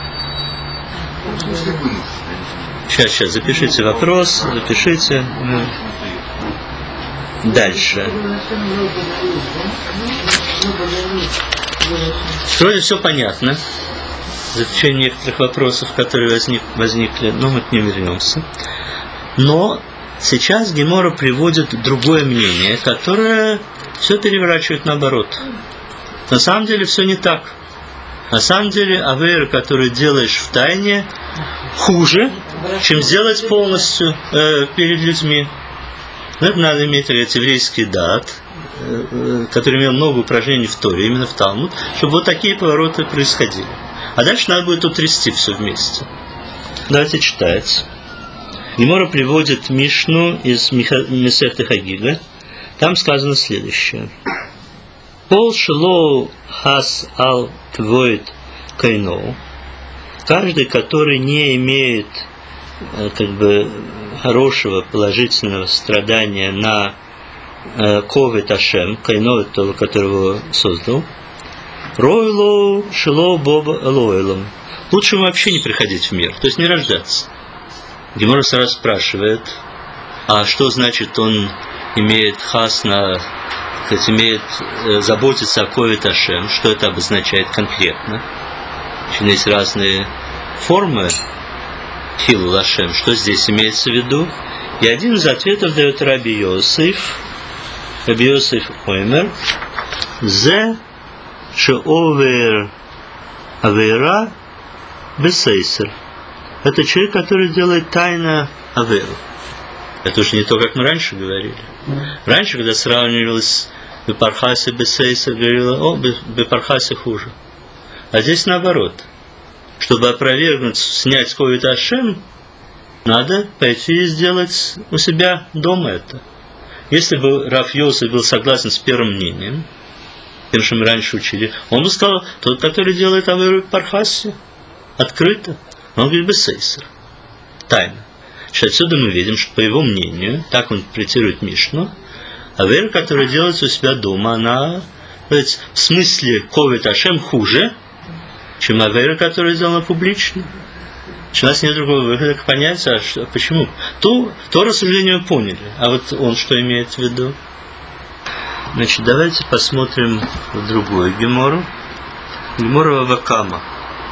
Сейчас, запишите вопрос, запишите. Дальше. Вроде все понятно. За течение некоторых вопросов, которые возникли, но мы к ним вернемся. Но сейчас Гемора приводит другое мнение, которое все переворачивает наоборот. На самом деле все не так. На самом деле авейра, которую делаешь в тайне, хуже, чем сделать полностью перед людьми. Это надо иметь еврейский дат, который имел много упражнений в Торе, именно в Талмуд, чтобы вот такие повороты происходили. А дальше надо будет утрясти все вместе. Давайте читать. Гемора приводит Мишну из Месехты Хагига. Там сказано следующее. Пол шелоу хас ал твоит кайноу. Каждый, который не имеет хорошего, положительного страдания на ковет Ашем, кайноу, того, которого создал, ройлоу шелоу боба элойлом. Лучше ему вообще не приходить в мир, то есть не рождаться. Гемора сразу спрашивает, а что значит он имеет хас имеет заботиться о ковет Ашем, что это обозначает конкретно? Есть разные формы хилул Ашем, что здесь имеется в виду? И один из ответов дает Раби Йосеф Оймер, зе шеовер авейра бесейсер. Это человек, который делает тайно авейру. Это уже не то, как мы раньше говорили. Раньше, когда сравнивалось Бепархасе бесейсер, говорила, Бепархасе хуже. А здесь наоборот. Чтобы опровергнуть, снять ковид Ашем, надо пойти и сделать у себя дома это. Если бы Рав Йосеф был согласен с первым мнением, тем, что мы раньше учили, он бы сказал, тот, который делает авейру Пархасе, открыто. Он говорит бесейсер. Тайна. Отсюда мы видим, что по его мнению, так он интерпретирует Мишну, авейра, которая делается у себя дома, она в смысле ковид Ашем хуже, чем авейра, которая сделана публично. У нас нет другого выхода, как понять, почему? То рассуждение мы поняли. А вот он что имеет в виду? Значит, давайте посмотрим в другую гемору. Гемора Вавакама,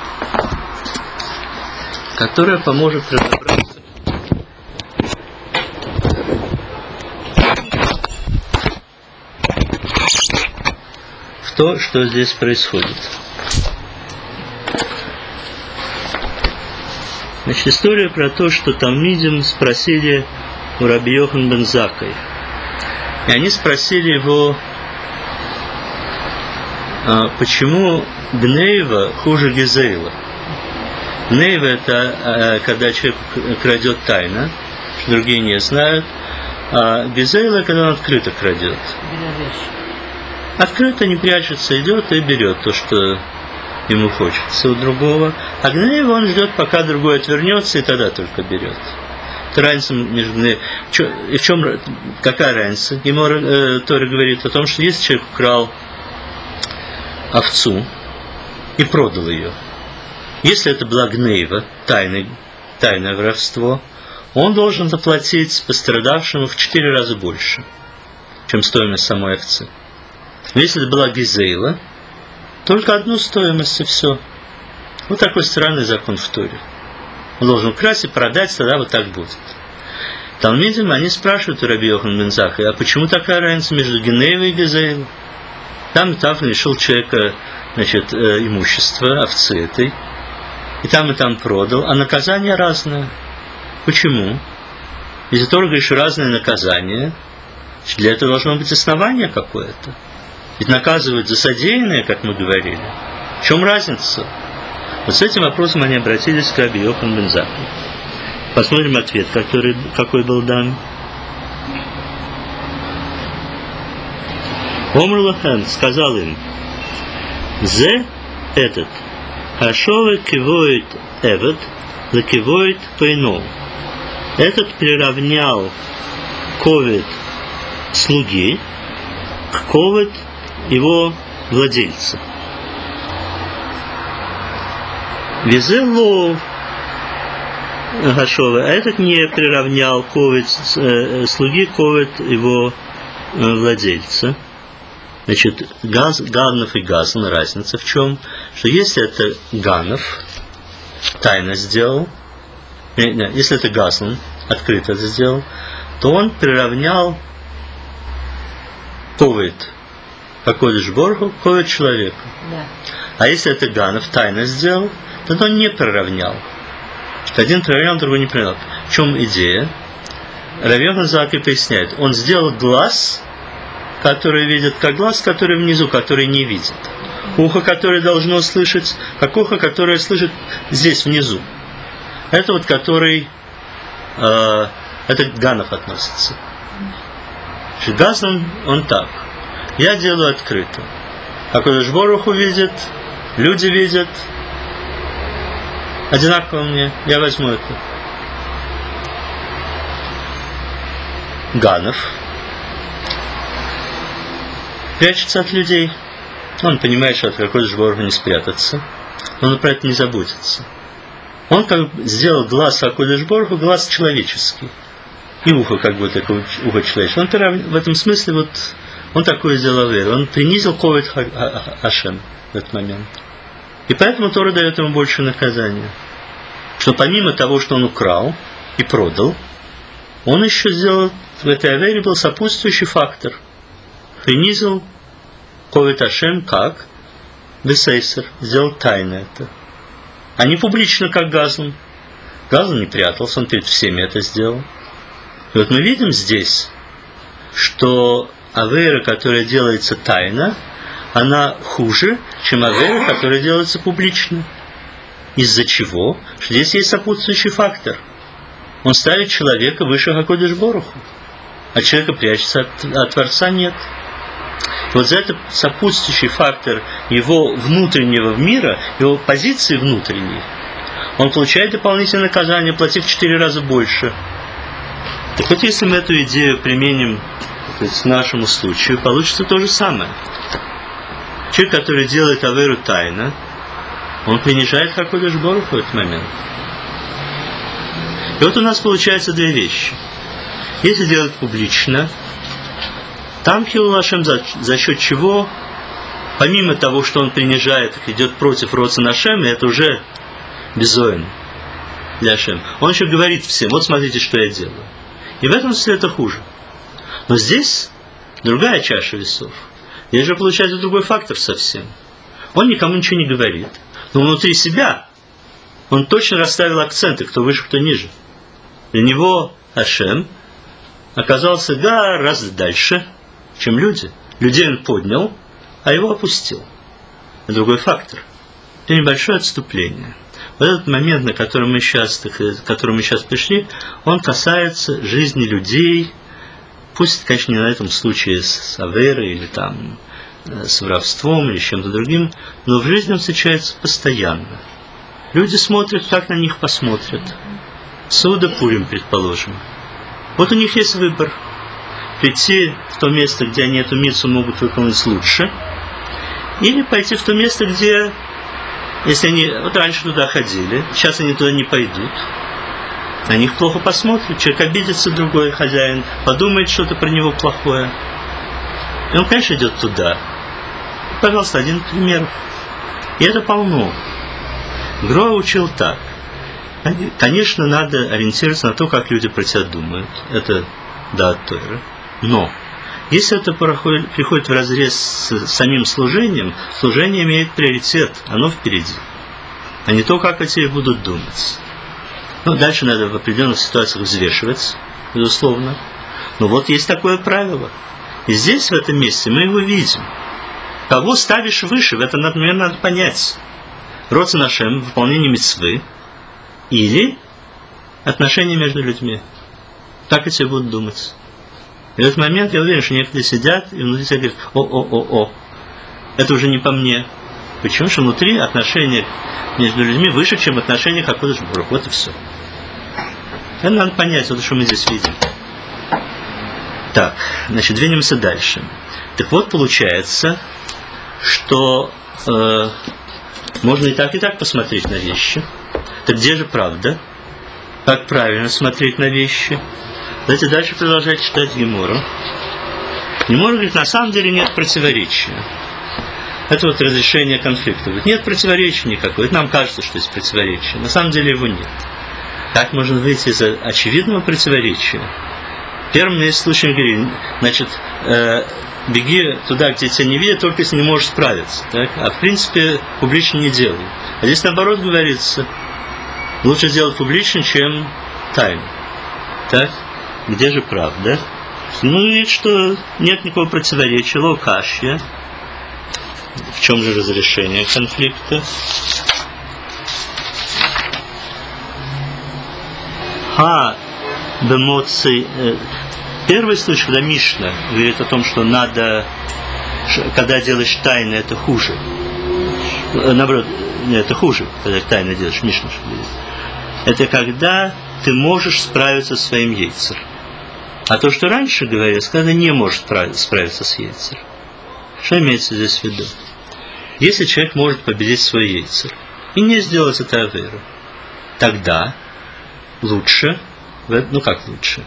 которая поможет разобраться в то, что здесь происходит. Значит, история про то, что Талмидим спросили у Раби Йоханана бен Заккая. И они спросили его, почему Гнейва хуже Гизейла. Гнейва – это когда человек крадет тайно, что другие не знают, а Гизейла – когда он открыто крадет. Открыто не прячется, идет и берет то, что ему хочется у другого. А Гнейва он ждет, пока другой отвернется, и тогда только берет. Это разница между Гнейвой. И в чем, какая разница? Гемора Тора говорит о том, что если человек украл овцу и продал ее, если это была Гнейва, тайное воровство, он должен заплатить пострадавшему в 4 раза больше, чем стоимость самой овцы. Но если это была Гизейла, только одну стоимость и все. Вот такой странный закон в Торе. Он должен украсть и продать, тогда вот так будет. Талмидим, они спрашивают у Раби Йоханана бен Заккая, а почему такая разница между Гнейвой и Гизейлой? Там лишил человека, значит, имущества, овцы этой, и там продал, а наказание разное. Почему? Если Тора говорит, что разное наказание, для этого должно быть основание какое-то. Ведь наказывают за содеянное, как мы говорили. В чем разница? Вот с этим вопросом они обратились к Раби Йоханану бен Заккаю. Посмотрим ответ, какой был дан. Омр лахэм, сказал им, «Зе этот, ашове кивоит эвет, закивоит пейнол». Этот приравнял ковид слуги к ковид его владельца. Визело Гашова, этот не приравнял ковид слуги ковид его владельца. Значит, Ганов и Газан, разница в чем? Что если это Ганов тайно сделал, если это Газан открыто сделал, то он приравнял ковид Кодеш Борху, ковид человеку. Да. А если это Ганов тайно сделал, то он не приравнял. Один приравнял, другой не приравнял. В чем идея? Раби Йоханан бен Заккай поясняет. Он сделал глаз, который видит, как глаз, который внизу, который не видит. Ухо, которое должно слышать, как ухо, которое слышит здесь, внизу. Это вот который, это к Ганов относится. Газ, он так. Я делаю открыто. А Кодеш Боруху видит, люди видят. Одинаково мне, я возьму это. Ганов прячется от людей. Он понимает, что от Кодеш Боруху не спрятаться. Но он про это не заботится. Он как бы сделал глаз Кодеш Боруху, глаз человеческий. И ухо как бы такое ухо человеческое. Он в этом смысле вот он такое сделал веру. Он принизил ковид Хашем в этот момент. И поэтому Тора дает ему больше наказания. Что помимо того, что он украл и продал, он еще сделал, в этой авере был сопутствующий фактор. Принизил ковид Хашем как? Бесейсер. Сделал тайно это. А не публично, как Газлан. Газлан не прятался, он перед всеми это сделал. И вот мы видим здесь, что авера, которая делается тайно, она хуже, чем авера, которая делается публично. Из-за чего? Что здесь есть сопутствующий фактор. Он ставит человека выше Кодеш Боруху, а человека прячется от Творца нет. И вот за это сопутствующий фактор его внутреннего мира, его позиции внутренней, он получает дополнительное наказание, платив в 4 раза больше. Так вот, если мы эту идею применим к нашему случаю, получится то же самое. Человек, который делает аверу тайно, он принижает Кодеш Боруху в этот момент. И вот у нас получается две вещи. Если делать публично, там Хилул Ашем за счет чего, помимо того, что он принижает, идет против Роцен Ашем, это уже безоин для Ашем. Он еще говорит всем: вот смотрите, что я делаю. И в этом смысле это хуже. Но здесь другая чаша весов. Здесь же получается другой фактор совсем. Он никому ничего не говорит, но внутри себя он точно расставил акценты, кто выше, кто ниже. Для него Ашем оказался гораздо дальше, чем люди. Людей он поднял, а его опустил. Это другой фактор. Это небольшое отступление. Вот этот момент, к которому мы сейчас пришли, он касается жизни людей. Пусть, конечно, не на этом случае с аверой или там с воровством или чем-то другим, но в жизни он встречается постоянно. Люди смотрят, как на них посмотрят. Суда Пурим, предположим. Вот у них есть выбор. Прийти в то место, где они эту мицву могут выполнить лучше, или пойти в то место, где, если они вот раньше туда ходили, сейчас они туда не пойдут, на них плохо посмотрят, человек обидится, другой хозяин, подумает что-то про него плохое. И он, конечно, идет туда. Пожалуйста, один пример. И это полно. Гроа учил так. Конечно, надо ориентироваться на то, как люди про тебя думают. Это даат Тора. Но если это приходит вразрез с самим служением, служение имеет приоритет, оно впереди, а не то, как о тебе будут думать. Ну, дальше надо в определенных ситуациях взвешивать, безусловно. Но вот есть такое правило. И здесь, в этом месте, мы его видим. Кого ставишь выше, в этом, например, надо понять. Роцен Ашем, выполнение мицвы, или отношения между людьми. Так о тебе будут думать. И в этот момент я уверен, что некоторые сидят и внутри себя говорят: это уже не по мне. Почему? Что внутри отношения между людьми выше, чем отношения к Акодеш Барух. Вот и все. Это надо понять, вот что мы здесь видим. Так, значит, двинемся дальше. Так вот, получается, что можно и так посмотреть на вещи. Так где же правда? Как правильно смотреть на вещи? Давайте дальше продолжать читать Гемору. Гемора говорит, на самом деле нет противоречия. Это вот разрешение конфликта. Нет противоречия никакого. Это нам кажется, что есть противоречие. На самом деле его нет. Как можно выйти из очевидного противоречия? Первым есть случай, говорит, значит, беги туда, где тебя не видят, только если не можешь справиться. Так? А в принципе публично не делай. А здесь наоборот говорится, лучше сделать публично, чем тайно. Так? Где же правда? Ну, видит, что нет никакого противоречия, локашья. В чем же разрешение конфликта? Бемоций. Первый случай, когда Мишна говорит о том, что надо, когда делаешь тайно, это хуже. Наоборот, это хуже, когда тайно делаешь, Мишна говорит. Это когда ты можешь справиться со своим яйцер. А то, что раньше говорилось, когда не можешь справиться с яйцер. Что имеется здесь в виду? Если человек может победить свой яйцер и не сделать это аверу, тогда лучше, ну как лучше,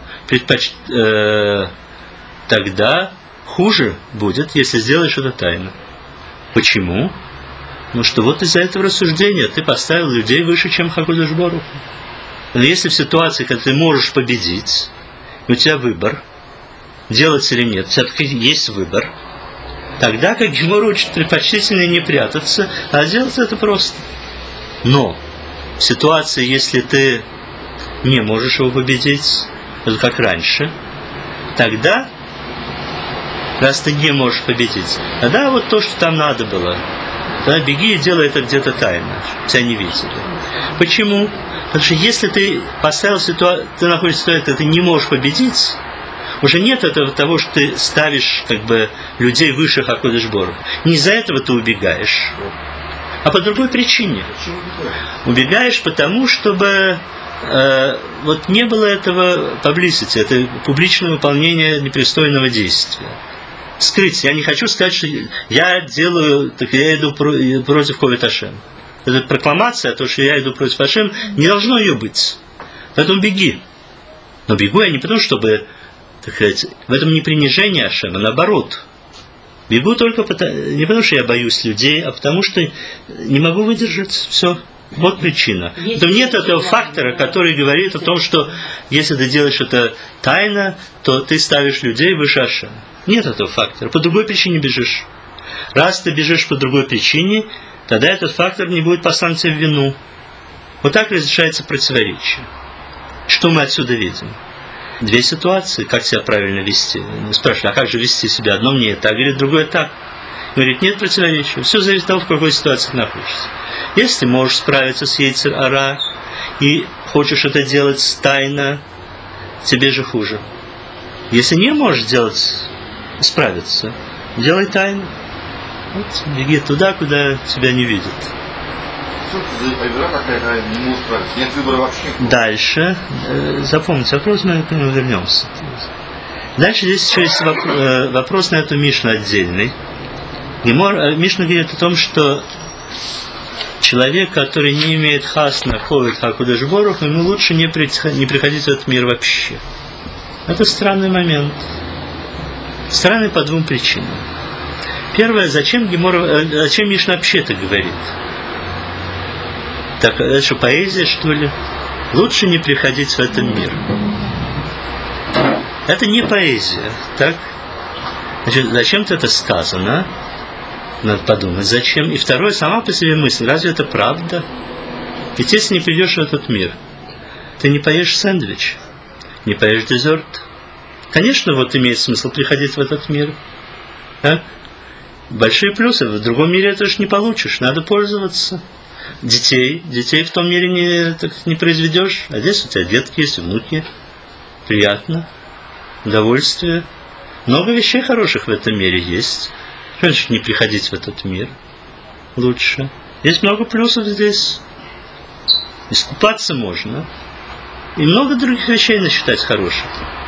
тогда хуже будет, если сделаешь это тайно. Почему? Ну что вот из-за этого рассуждения ты поставил людей выше, чем Хакодеш Барух. Но если в ситуации, когда ты можешь победить, у тебя выбор, делать или нет, все-таки есть выбор, тогда, как Гемора учит, предпочтительнее не прятаться, а делать это просто. Но в ситуации, если ты не можешь его победить, как раньше, тогда, раз ты не можешь победить, тогда вот то, что там надо было, тогда беги и делай это где-то тайно, тебя не видели. Почему? Потому что если ты поставил ситуацию, ты находишься в ситуации, когда ты не можешь победить, уже нет этого того, что ты ставишь как бы людей выше Хакодеш Барух. Не из-за этого ты убегаешь, а по другой причине. Убегаешь потому, чтобы вот не было этого publicity, это публичное выполнение непристойного действия. Скрыть. Я не хочу сказать, что я делаю, так я иду против Ковет Ашем. Это прокламация, то, что я иду против Ашем, не должно ее быть. Поэтому беги. Но бегу я не потому, чтобы, так сказать, в этом не принижение Ашема, а наоборот. Бегу только не потому, что я боюсь людей, а потому, что не могу выдержать. Все. Вот причина. Но нет этого фактора, который говорит о том, что если ты делаешь это тайно, то ты ставишь людей выше Ашема. Нет этого фактора. По другой причине бежишь. Раз ты бежишь по другой причине, тогда этот фактор не будет послан тебе в вину. Вот так разрешается противоречие. Что мы отсюда видим? Две ситуации, как себя правильно вести. Спрашивают, а как же вести себя? Одно мне так, говорит, другое так. Говорит, нет противоречия. Все зависит от того, в какой ситуации ты находишься. Если ты можешь справиться с Йецер Ара и хочешь это делать тайно, тебе же хуже. Если не можешь справиться, делай тайно. Вот, беги туда, куда тебя не видят. Что это за игра какая-то, не могу справиться? Нет выбора вообще. Дальше, запомните вопрос, мы к нему вернемся. Дальше здесь еще есть вопрос на эту Мишну отдельный. Мишна говорит о том, что человек, который не имеет хасна, ходит хакудеш борух, ему лучше не приходить в этот мир вообще. Это странный момент. Странный по двум причинам. Первое, зачем Мишна вообще это говорит? Так, это что, поэзия, что ли? Лучше не приходить в этот мир. Это не поэзия, так? Значит, зачем-то это сказано. Надо подумать, зачем. И второе, сама по себе мысль. Разве это правда? Ведь если не придешь в этот мир, ты не поешь сэндвич, не поешь дезерт. Конечно, вот имеет смысл приходить в этот мир. Так? Большие плюсы. В другом мире это же не получишь. Надо пользоваться. Детей в том мире не произведешь. А здесь у тебя детки есть, внуки. Приятно. Удовольствие. Много вещей хороших в этом мире есть. Что значит не приходить в этот мир? Лучше. Есть много плюсов здесь. Искупаться можно. И много других вещей насчитать хороших.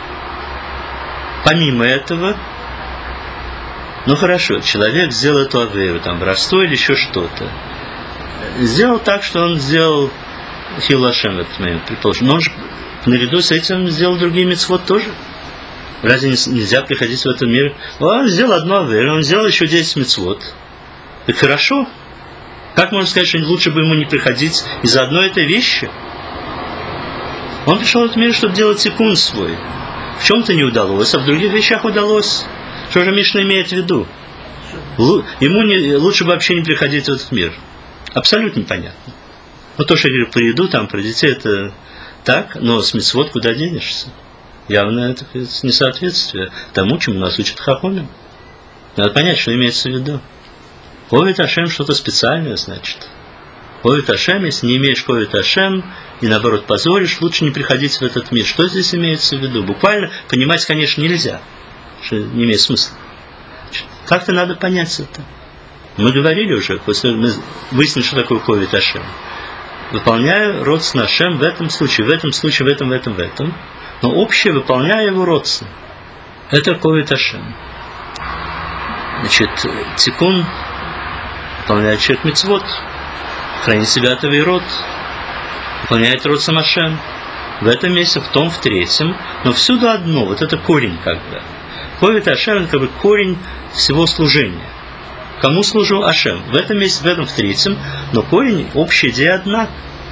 Помимо этого, ну хорошо, человек сделал эту аверу, там, воровство или еще что-то. Сделал так, что он сделал хилу Ашем в этот момент, предположим. Но он же наряду с этим сделал другие мицвот тоже. Разве нельзя приходить в этот мир? Он сделал одну аверу, он сделал еще 10 мицвот. Так хорошо. Как можно сказать, что лучше бы ему не приходить из-за одной этой вещи? Он пришел в этот мир, чтобы делать тикун свой. В чем-то не удалось, а в других вещах удалось. Что же Мишна имеет в виду? Ему лучше бы вообще не приходить в этот мир. Абсолютно непонятно. Ну, то, что я говорю про еду, там, про детей, это так, но с мицвот куда денешься? Явно это несоответствие тому, чему нас учат хахомим. Надо понять, что имеется в виду. Ковид Ашем что-то специальное, значит. Ковид Ашем, если не имеешь ковид Ашем, и наоборот позоришь, лучше не приходить в этот мир. Что здесь имеется в виду? Буквально понимать, конечно, нельзя, что не имеет смысла. Как-то надо понять это. Мы говорили уже, после мы выяснили, что такое ковид Ашем. Выполняю родствен Ашем в этом случае, в этом случае, в этом. Но общее выполняю его родствен. Это ковид Ашем. Значит, тикун выполняет человек мицвот, хранит себя от авейрот, выполняет родствен Ашем. В этом месте, в том, в третьем, но всюду одно, вот это корень как бы. Ковид Ашем, это как бы корень всего служения. Кому служу? Ашем. В этом месте, в этом, в третьем, но корень, общая идея одна.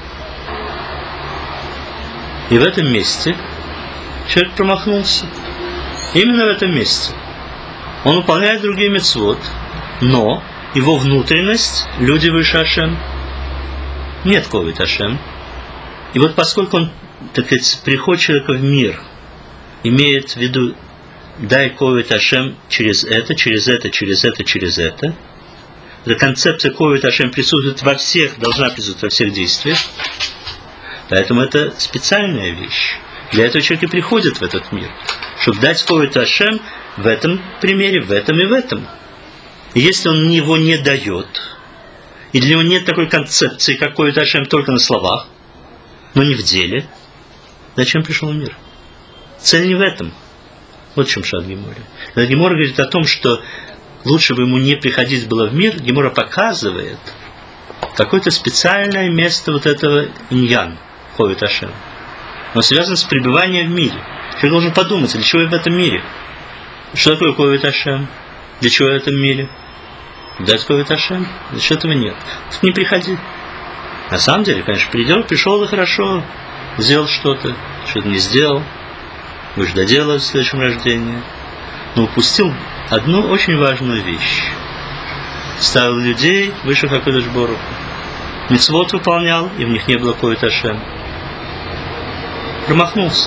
И в этом месте человек промахнулся. Именно в этом месте. Он выполняет другие мицвот, но его внутренность, люди выше Ашем, нет ковид Ашем. И вот поскольку он, так сказать, приход человека в мир имеет в виду дай ковид Ашем через это. Эта концепция ковид Ашем присутствует во всех, должна присутствовать во всех действиях. Поэтому это специальная вещь. Для этого человек и приходит в этот мир, чтобы дать ковид Ашем в этом примере, в этом и в этом. И если он его не дает, и для него нет такой концепции, как ковид Ашем только на словах, но не в деле, зачем пришел в мир? Цель не в этом. Вот в чем шат Гемора. Когда Гемора говорит о том, что лучше бы ему не приходить было в мир, Гемора показывает какое-то специальное место вот этого иньян, ковид Ашем. но связан с пребыванием в мире. Человек должен подумать, для чего я в этом мире? Что такое Ковид Ашем? Для чего я в этом мире? Дать Ковид Ашем? Значит, этого нет. Не приходи. На самом деле, конечно, пришел и хорошо, сделал что-то не сделал, будешь доделывать в следующем рождении. Но упустил одну очень важную вещь. Ставил людей выше ха-кодеш барух hu. Мицвот выполнял, и в них не было Ковид Ашем. Промахнулся.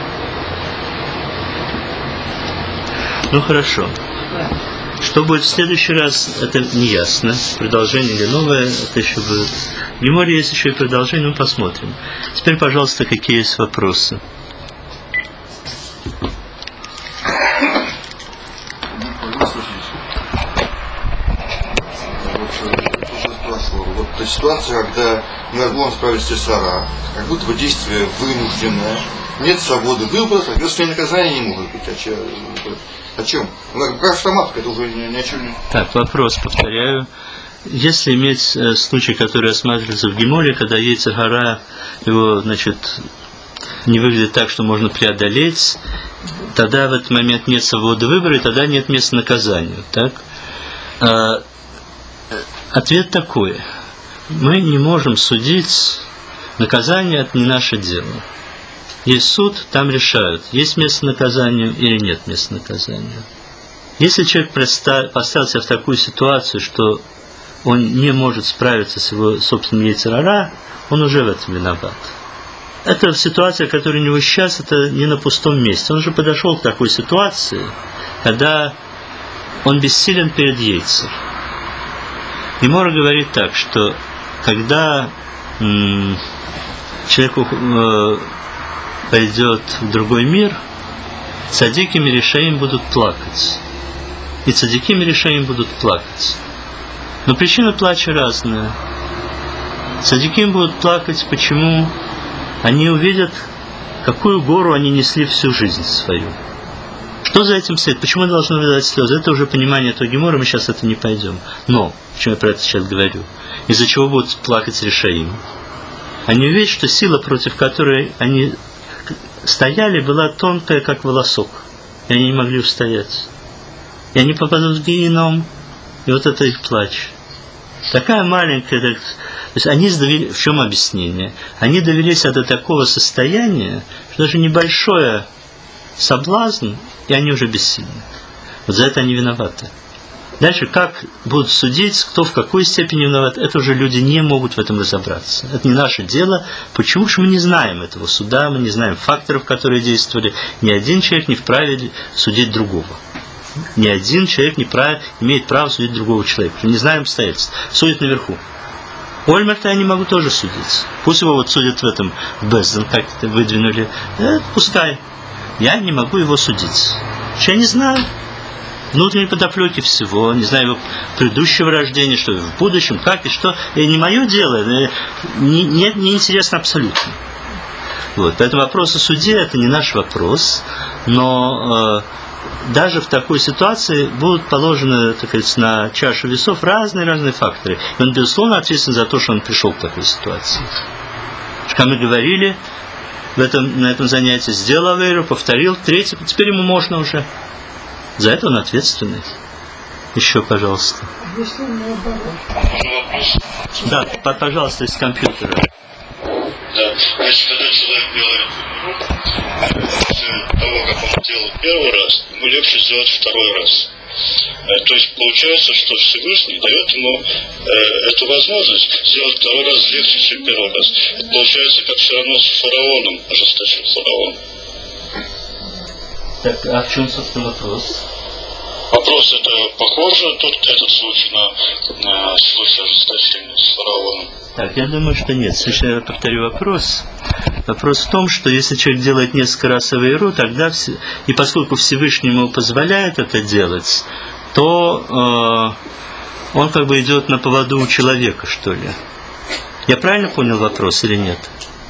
Ну хорошо. Что будет в следующий раз, это не ясно. Продолжение или новое, это еще будет. В Геморе есть еще и продолжение, мы посмотрим. Теперь, пожалуйста, какие есть вопросы. Вот эта ситуация, когда невозможно справиться с Ецар-Ара, как будто бы действие вынужденное, нет свободы выбора, соответственно, наказания не может быть. О чем? Как автоматка, это уже ни о чем не... Так, вопрос, повторяю. Если иметь случай, который рассматривается в Геморе, когда Ецар-Ара, его, значит, не выглядит так, что можно преодолеть, тогда в этот момент нет свободы выбора, и тогда нет места наказанию. Так? Ответ такой. Мы не можем судить, наказание – это не наше дело. Есть суд, там решают, есть место наказанию или нет места наказанию. Если человек поставил себя в такую ситуацию, что он не может справиться с его собственным Ецар-Ара, он уже в этом виноват. Это ситуация, которая у него сейчас, это не на пустом месте. Он уже подошел к такой ситуации, когда он бессилен перед Ейцер. Гемора говорит так, что когда человеку пойдет в другой мир, цадики и решаим будут плакать. И цадики и решаим будут плакать. Но причина плача разная. Цадики будут плакать, почему? Они увидят, какую гору они несли всю жизнь свою. Что за этим стоит? Почему должны выдавать слезы? Это уже понимание этого Гемора, мы сейчас это не пойдем. Но, почему я про это сейчас говорю? Из-за чего будут плакать решаим? Они увидят, что сила, против которой они стояли, была тонкая, как волосок. И они не могли устоять. И они попадут в геном, и вот это их плач. Такая маленькая... То есть они в чем объяснение? Они довелись до такого состояния, что даже небольшое соблазн, и они уже бессильны. Вот за это они виноваты. Дальше, как будут судить, кто в какой степени виноват, это уже люди не могут в этом разобраться. Это не наше дело. Почему же мы не знаем этого суда, мы не знаем факторов, которые действовали. Ни один человек не вправе судить другого. Ни один человек не имеет права судить другого человека. Мы не знаем обстоятельств. Судят наверху. Ольмерта я не могу тоже судить. Пусть его вот судят в этом Безден, как это выдвинули. Пускай. Я не могу его судить. Я не знаю внутренней подоплеки всего, не знаю его предыдущего рождения, что в будущем, как и что. Это не мое дело, не интересно абсолютно. Вот. Поэтому вопрос о суде – это не наш вопрос, но даже в такой ситуации будут положены, так сказать, на чашу весов разные факторы. И он, безусловно, ответственен за то, что он пришел к такой ситуации. Как мы говорили на этом занятии, сделал авейру, повторил, третий, теперь ему можно уже. За это он ответственный. Еще, пожалуйста. Да, пожалуйста, из компьютера. Да, значит, когда человек делает после того, как он делал первый раз, ему легче сделать второй раз. То есть получается, что Всевышний дает ему эту возможность сделать второй раз легче, чем первый раз. Это получается, как все равно с фараоном, ожесточил фараон. Так, а в чем, собственно, вопрос? Вопрос, это похоже этот случай на случай ожесточения с фараоном? Так, я думаю, что нет. Сначала я повторю вопрос. Вопрос в том, что если человек делает несколько раз авейру, тогда и поскольку Всевышний ему позволяет это делать, то он как бы идет на поводу у человека, что ли. Я правильно понял вопрос или нет?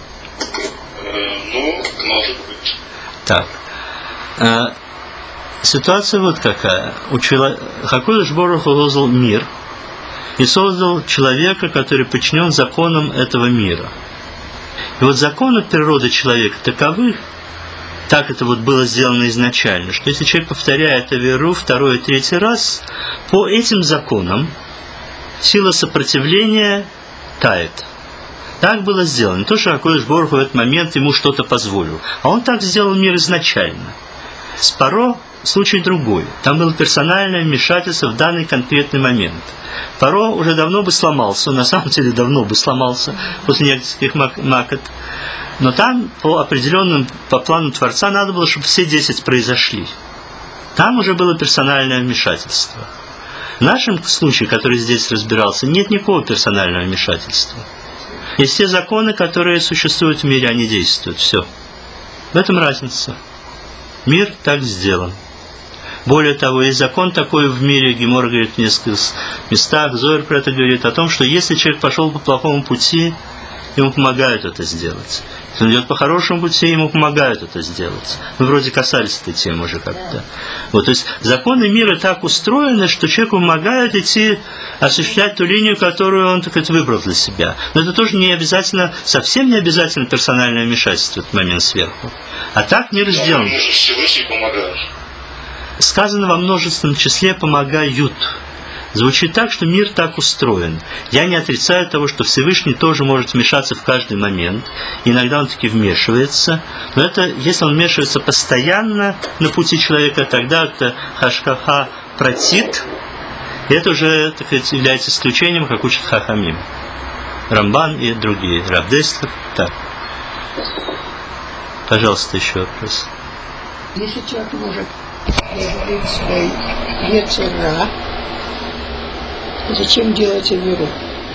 Ну, может быть. Так. Ситуация вот какая. ха-кодеш барух ху создал мир и создал человека, который подчинен законам этого мира. И вот законы природы человека таковы, так это вот было сделано изначально, что если человек повторяет аверу второй и третий раз, по этим законам сила сопротивления тает. Так было сделано. Не то, что Акодыш Борух в этот момент ему что-то позволил. А он так сделал мир изначально. С Паро случай другой. Там было персональное вмешательство в данный конкретный момент. Паро уже давно бы сломался, на самом деле давно бы сломался после нескольких макот. Но там по плану Творца надо было, чтобы все 10 произошли. Там уже было персональное вмешательство. В нашем случае, который здесь разбирался, нет никакого персонального вмешательства. Есть те законы, которые существуют в мире, они действуют. Все. В этом разница. Мир так сделан. Более того, есть закон такой в мире, Гемора говорит в нескольких местах, Зоэр про это говорит, о том, что если человек пошел по плохому пути, ему помогают это сделать. Если он идет по хорошему пути, ему помогают это сделать. Мы вроде касались этой темы уже как-то. Вот, то есть законы мира так устроены, что человеку помогают идти, осуществлять ту линию, которую он, так сказать, выбрал для себя. Но это тоже не обязательно, совсем не обязательно персональное вмешательство в этот момент сверху. А так мир сделан. Всевышний помогает. Сказано во множественном числе «помогают». Звучит так, что мир так устроен. Я не отрицаю того, что Всевышний тоже может вмешаться в каждый момент. Иногда он таки вмешивается. Но это, если он вмешивается постоянно на пути человека, тогда это хашкаха протит. И это уже, так сказать, является исключением, как учат хахамим. Рамбан и другие. Рав Деслер. Так. Пожалуйста, еще вопрос. Если человек может преодолеть свой йецер ара, зачем делать аверу?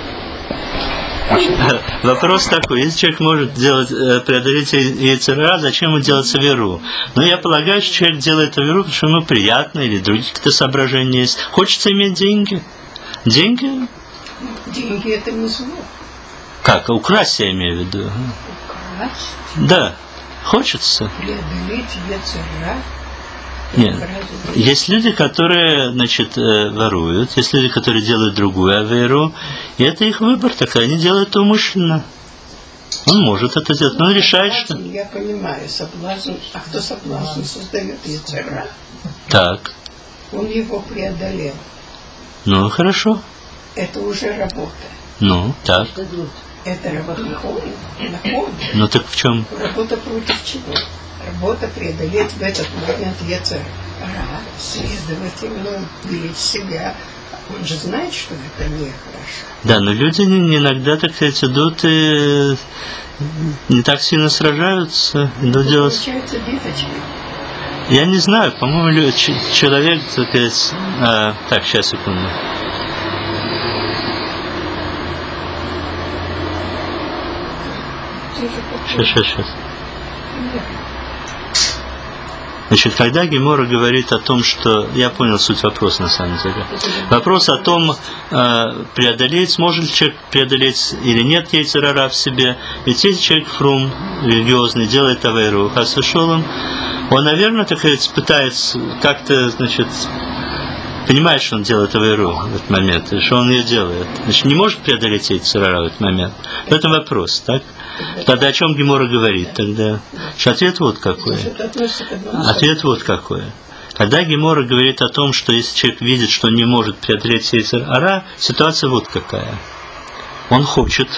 Вопрос такой: если человек может преодолеть йецер ара, зачем ему делать аверу? Но я полагаю, что человек делает аверу, потому что ему приятно, или другие какие-то соображения есть. Хочется иметь деньги. Деньги? Деньги это не зло. Как? Украсть, я имею в виду. Украсть? Да. Хочется. Преодолеть йецер ара? Нет. Есть люди, которые, значит, воруют, есть люди, которые делают другую аверу, и это их выбор такой, они делают это умышленно. Он может это делать, но он решает, что... Я понимаю, соблазн, а кто соблазн создает йецер ара? Так. Он его преодолел. Ну, хорошо. Это уже работа. Ну, так. Это работа находит. Ну, так в чем? Работа против чего? Работа преодолеть в этот момент йецер ара, следовательно, беречь себя. Он же знает, что это нехорошо. Да, но люди иногда, так сказать, идут и не так сильно сражаются. Идут делать... Получается биточки. Я не знаю, по-моему, человек, так сказать... Так, сейчас, секунду. Сейчас. Значит, когда Гемора говорит о том, что... Я понял суть вопроса, на самом деле. Вопрос о том, преодолеть, сможет ли человек преодолеть или нет йецер ара в себе. Ведь если человек фрум, религиозный, делает авейру хас вешолом, он, наверное, так сказать, пытается как-то, значит, понимает, что он делает авейру в этот момент, и что он ее делает. Значит, не может преодолеть йецер ара в этот момент. В этом вопрос, так? Тогда о чем Гемора говорит? Тогда ответ вот какой. Ответ вот какой. Когда Гемора говорит о том, что если человек видит, что не может преодолеть йецер ара, ситуация вот какая. Он хочет,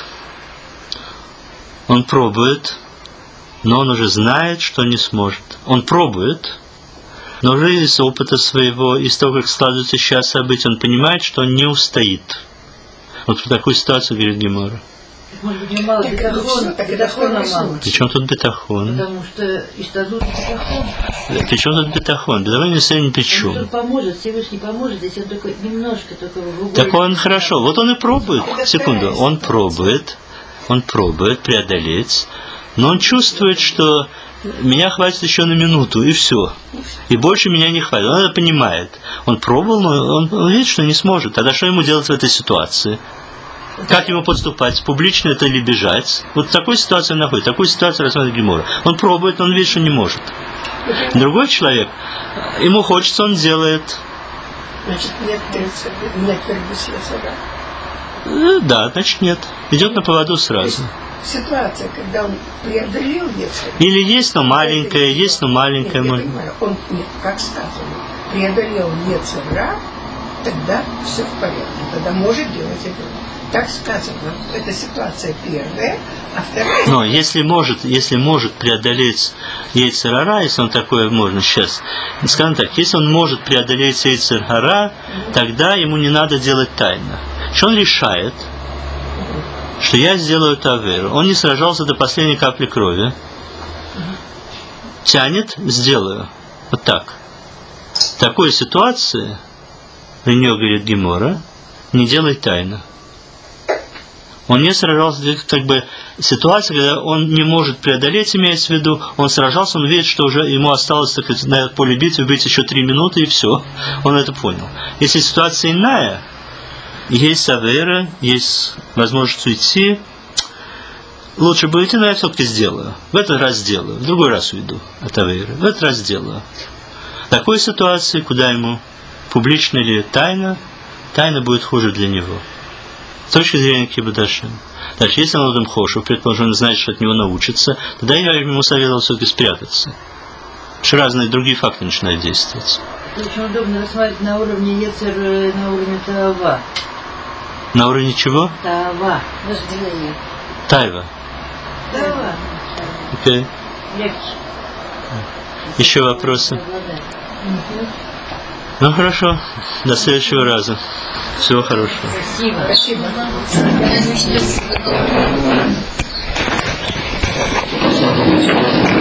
он пробует, но он уже знает, что не сможет. Он пробует, но уже из опыта своего, из того, как складываются сейчас события, он понимает, что он не устоит. Вот в такую ситуацию говорит Гемора. Может быть, мало бетахона, бетахона мало. Причем тут бетахон? Потому что истадут бетахон. Причем тут бетахон? Бетахон не стоит ни при чем. Он поможет, Всевышний поможет, если он только немножко только в угол. Так он хорошо, вот он и пробует. Секунду, он пробует преодолеть, но он чувствует, что меня хватит еще на минуту, и все. И больше меня не хватит. Он это понимает. Он пробовал, но он видит, что не сможет. Тогда что ему делать в этой ситуации? Как ему поступать? Публично это или бежать? Вот в такой ситуации он находится. Такую ситуацию рассматривает Гемора. Он пробует, но он видит, что не может. Другой человек, ему хочется, он делает. Значит, нет первого йецер ара. Да, значит нет. Идет на поводу сразу. ситуация, когда он преодолел Ецер. Или есть, но маленькое, есть, но маленькое. Нет, я понимаю, он, нет, как сказано, преодолел Ецера, тогда все в порядке, тогда может делать это. Так сказано, это ситуация первая, а вторая... Но если может преодолеть Йецер Гара, если он такое можно сейчас, скажем так, если он может преодолеть Йецер Гара, тогда ему не надо делать тайно. Что он решает, что я сделаю таверу. Он не сражался до последней капли крови. Тянет, сделаю. Вот так. В такой ситуации, при нее говорит Гемора, не делай тайно. Он не сражался, как бы ситуация, когда он не может преодолеть, имеется в виду, он сражался, он видит, что уже ему осталось, так сказать, на поле битвы быть еще 3 минуты, и все. Он это понял. Если ситуация иная, есть авера, есть возможность уйти, лучше бы уйти, но я все-таки сделаю. В этот раз сделаю, в другой раз уйду от аверы, в этот раз сделаю. В такой ситуации, куда ему публично или тайно будет хуже для него. С точки зрения Кибадашим. Дальше, если он Хошев, предположим, он знает, что от него научится, тогда я ему советовал все-таки спрятаться. Потому что разные другие факты начинают действовать. Очень удобно рассматривать на уровне Ецер, на уровне Таава. На уровне чего? Таава. Вожделение. Тайва. Таава. Окей. Легче. Еще вопросы? Ну хорошо, до следующего раза. Всего хорошего. Спасибо. Спасибо.